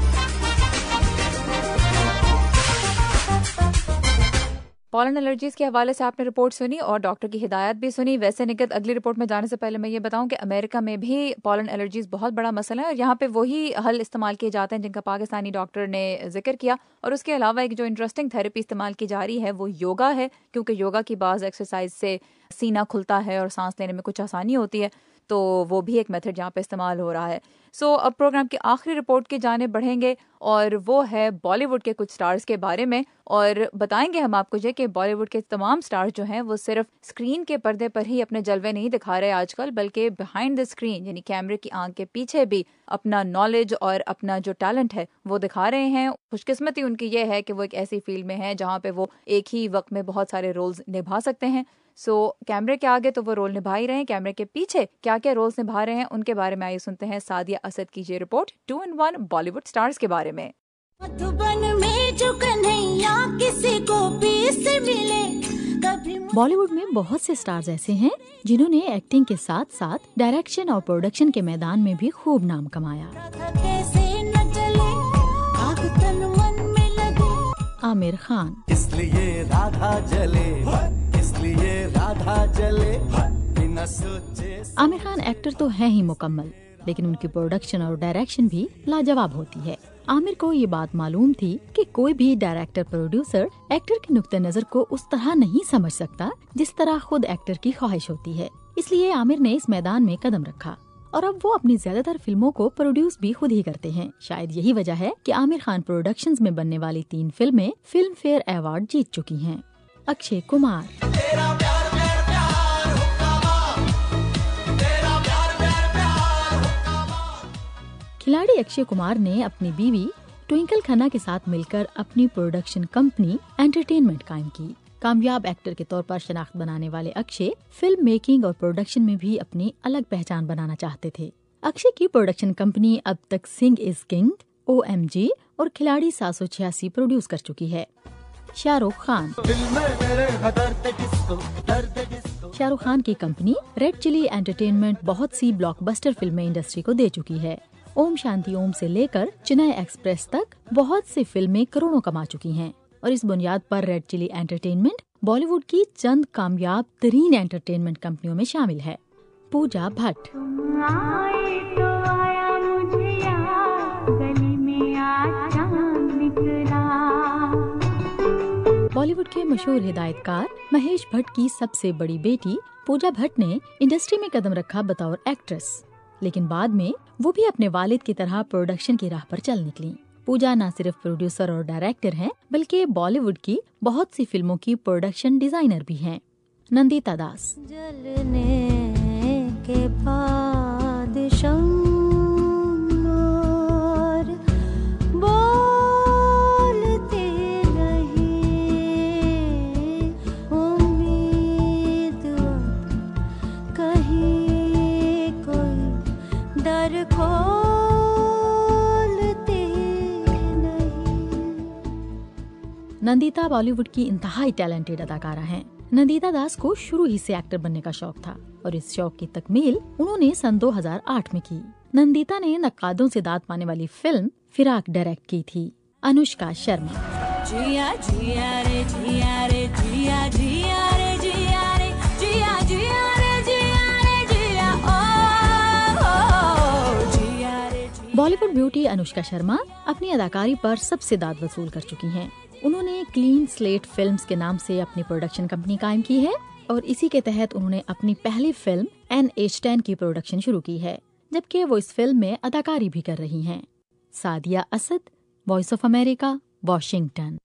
پولن الرجیز کے حوالے سے آپ نے رپورٹ سنی اور ڈاکٹر کی ہدایت بھی سنی۔ ویسے نگت اگلی رپورٹ میں جانے سے پہلے میں یہ بتاؤں کہ امریکہ میں بھی پولن الرجیز بہت بڑا مسئلہ ہے، اور یہاں پہ وہی حل استعمال کیے جاتے ہیں جن کا پاکستانی ڈاکٹر نے ذکر کیا۔ اور اس کے علاوہ ایک جو انٹرسٹنگ تھراپی استعمال کی جا رہی ہے وہ یوگا ہے، کیونکہ یوگا کی بعض ایکسرسائز سے سینہ کھلتا ہے اور سانس لینے میں کچھ آسانی ہوتی ہے۔ تو وہ بھی ایک میتھڈ یہاں پہ استعمال ہو رہا ہے. سو اب پروگرام کی آخری رپورٹ کی جانب بڑھیں گے اور وہ ہے بالی ووڈ کے کچھ سٹارز کے بارے میں, اور بتائیں گے ہم آپ کو یہ کہ بالی ووڈ کے تمام سٹارز جو ہیں وہ صرف اسکرین کے پردے پر ہی اپنے جلوے نہیں دکھا رہے آج کل, بلکہ بیہائنڈ دا اسکرین یعنی کیمرے کی آنکھ کے پیچھے بھی اپنا نالج اور اپنا جو ٹیلنٹ ہے وہ دکھا رہے ہیں. خوش قسمتی ان کی یہ ہے کہ وہ ایک ایسی فیلڈ میں ہے جہاں پہ وہ ایک ہی وقت میں بہت سارے رولز نبھا سکتے ہیں. سو کیمرے کے آگے تو وہ رول نبھا ہی رہے ہیں, کیمرے کے پیچھے کیا کیا رولز نبھا رہے ہیں ان کے بارے میں آئیے سنتے ہیں سعدیہ اسد کی یہ report 2-in-1 Bollywood stars کے بارے میں. بالی ووڈ میں بہت سے سٹارز ایسے ہیں جنہوں نے ایکٹنگ کے ساتھ ساتھ ڈائریکشن اور پروڈکشن کے میدان میں بھی خوب نام کمایا. عامر خان. اس لیے رادھا جلے, اس لیے رادھا جلے. عامر خان ایکٹر تو ہے ہی مکمل, لیکن ان کی پروڈکشن اور ڈائریکشن بھی لاجواب ہوتی ہے. عامر کو یہ بات معلوم تھی کہ کوئی بھی ڈائریکٹر پروڈیوسر ایکٹر کے نقطہ نظر کو اس طرح نہیں سمجھ سکتا جس طرح خود ایکٹر کی خواہش ہوتی ہے. اس لیے عامر نے اس میدان میں قدم رکھا اور اب وہ اپنی زیادہ تر فلموں کو پروڈیوس بھی خود ہی کرتے ہیں. شاید یہی وجہ ہے کہ عامر خان پروڈکشنز میں بننے والی 3 فلمیں فلم فیئر ایوارڈ جیت چکی ہیں. اکشے کمار. کھلاڑی اکشے کمار نے اپنی بیوی ٹوئنکل کھنہ کے ساتھ مل کر اپنی پروڈکشن کمپنی انٹرٹینمنٹ قائم کی. کامیاب ایکٹر کے طور پر شناخت بنانے والے اکشے فلم میکنگ اور پروڈکشن میں بھی اپنی الگ پہچان بنانا چاہتے تھے. اکشے کی پروڈکشن کمپنی اب تک سنگ از کنگ, OMG اور کھلاڑی 786 پروڈیوس کر چکی ہے. شاہ رخ خان. شاہ رخ خان کی کمپنی ریڈ چلی انٹرٹینمنٹ بہت سی بلاک بسٹر فلمیں انڈسٹری کو دے چکی ہے. اوم شانتی اوم سے لے کر چنئی ایکسپریس تک بہت سی فلمیں کروڑوں کما چکی ہیں, اور اس بنیاد پر red chilli entertainment Bollywood کی چند کامیاب ترین انٹرٹینمنٹ کمپنیوں میں شامل ہے. پوجا بھٹ. بالی ووڈ کے مشہور ہدایت کار مہیش بھٹ کی سب سے بڑی بیٹی پوجا بھٹ نے انڈسٹری میں قدم رکھا بطور ایکٹریس, لیکن بعد میں وہ بھی اپنے والد کی طرح پروڈکشن کی راہ پر چل نکلی. پوجا نہ صرف پروڈیوسر اور ڈائریکٹر ہیں بلکہ بالی ووڈ کی بہت سی فلموں کی پروڈکشن ڈیزائنر بھی ہیں. نندیتا داس. جلنے کے بعد نندیتا بالی ووڈ کی انتہائی ٹیلنٹڈ اداکارہ ہیں. نندیتا داس کو شروع ہی سے ایکٹر بننے کا شوق تھا اور اس شوق کی تکمیل انہوں نے سن 2008 میں کی. نندیتا نے نقادوں سے داد پانے والی فلم فراق ڈائریکٹ کی تھی. انوشکا شرما. جیا جیا رے جیا رے جیا جیا رے جیا رے جیا جیا رے جیا رے جیا او جیا رے. بالی ووڈ بیوٹی انوشکا شرما اپنی اداکاری پر سب سے داد وصول کر چکی ہیں. انہوں نے کلین سلیٹ فلمز کے نام سے اپنی پروڈکشن کمپنی قائم کی ہے اور اسی کے تحت انہوں نے اپنی پہلی فلم NH10 کی پروڈکشن شروع کی ہے, جبکہ وہ اس فلم میں اداکاری بھی کر رہی ہیں. Sadia Asad, voice of America, Washington.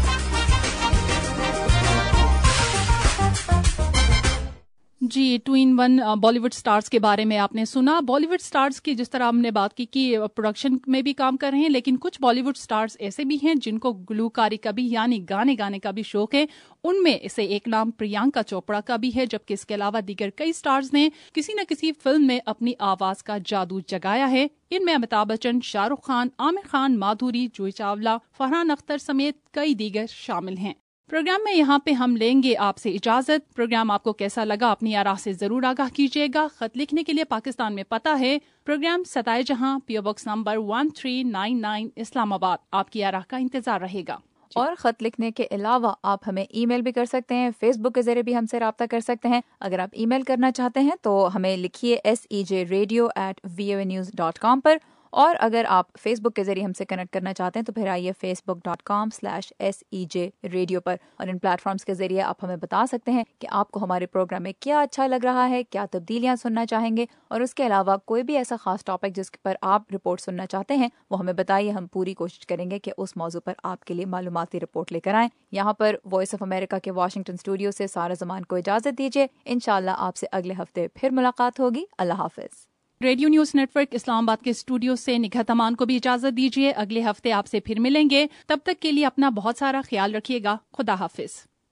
جی 2-in-1 بالی ووڈ سٹارز کے بارے میں آپ نے سنا. بالی ووڈ سٹارز کی جس طرح ہم نے بات کی کہ پروڈکشن میں بھی کام کر رہے ہیں, لیکن کچھ بالی ووڈ سٹارز ایسے بھی ہیں جن کو گلوکاری کا بھی یعنی گانے کا بھی شوق ہے. ان میں سے ایک نام پریانکا چوپڑا کا بھی ہے, جبکہ اس کے علاوہ دیگر کئی سٹارز نے کسی نہ کسی فلم میں اپنی آواز کا جادو جگایا ہے. ان میں امیتابھ بچن, شاہ رخ خان, عامر خان, مادھوری, جوہی چاولہ, فرحان اختر سمیت کئی دیگر شامل ہیں. پروگرام میں یہاں پہ ہم لیں گے آپ سے اجازت. پروگرام آپ کو کیسا لگا اپنی آراء سے ضرور آگاہ کیجیے گا. خط لکھنے کے لیے پاکستان میں پتہ ہے پروگرام ستائے جہاں, PO باکس نمبر 1399 اسلام آباد. آپ کی آراء کا انتظار رہے گا. اور خط لکھنے کے علاوہ آپ ہمیں ای میل بھی کر سکتے ہیں, فیس بک کے ذریعے بھی ہم سے رابطہ کر سکتے ہیں. اگر آپ ای میل کرنا چاہتے ہیں تو ہمیں لکھیے SEJradio@voanews.com پر, اور اگر آپ فیس بک کے ذریعے ہم سے کنیکٹ کرنا چاہتے ہیں تو پھر آئیے facebook.com/SEJ ریڈیو پر، اور ان پلیٹ فارمز کے ذریعے آپ ہمیں بتا سکتے ہیں کہ آپ کو ہمارے پروگرام میں کیا اچھا لگ رہا ہے، کیا تبدیلیاں سننا چاہیں گے، اور اس کے علاوہ کوئی بھی ایسا خاص ٹاپک جس پر آپ رپورٹ سننا چاہتے ہیں وہ ہمیں بتائیے. ہم پوری کوشش کریں گے کہ اس موضوع پر آپ کے لیے معلوماتی رپورٹ لے کر آئیں. یہاں پر وائس آف امریکہ کے واشنگٹن اسٹوڈیو سے سارا زمان کو اجازت دیجیے. انشاءاللہ آپ سے اگلے ہفتے پھر ملاقات ہوگی. اللہ حافظ. Radio news network Islamabad کے اسٹوڈیو سے نگہت امان کو بھی اجازت دیجیے. اگلے ہفتے آپ سے پھر ملیں گے. تب تک کے لیے اپنا بہت سارا خیال رکھیے گا. خدا حافظ.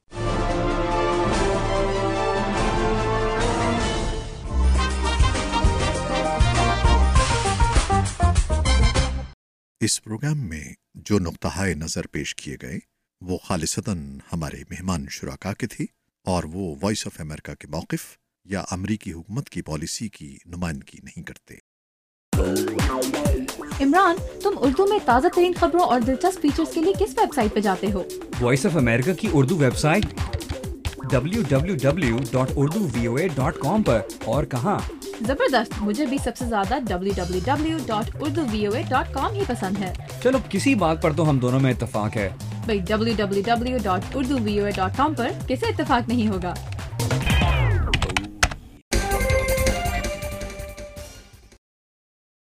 اس پروگرام میں جو نقطہ نظر پیش کیے گئے وہ خالصتاً ہمارے مہمان شرکاء کے تھے اور وہ وائس آف امریکہ کے موقف یا امریکی حکومت کی پالیسی کی نمائندگی نہیں کرتے. عمران، تم اردو میں تازہ ترین خبروں اور دلچسپ فیچرز کے لیے کس ویب سائٹ پہ جاتے ہو؟ وائس آف امریکہ کی اردو ویب سائٹ www.urduvoa.com پر. اور کہاں؟ زبردست، مجھے بھی سب سے زیادہ www.urduvoa.com ہی پسند ہے. چلو کسی بات پر تو ہم دونوں میں اتفاق ہے. بھئی www.urduvoa.com پر کسے اتفاق نہیں ہوگا؟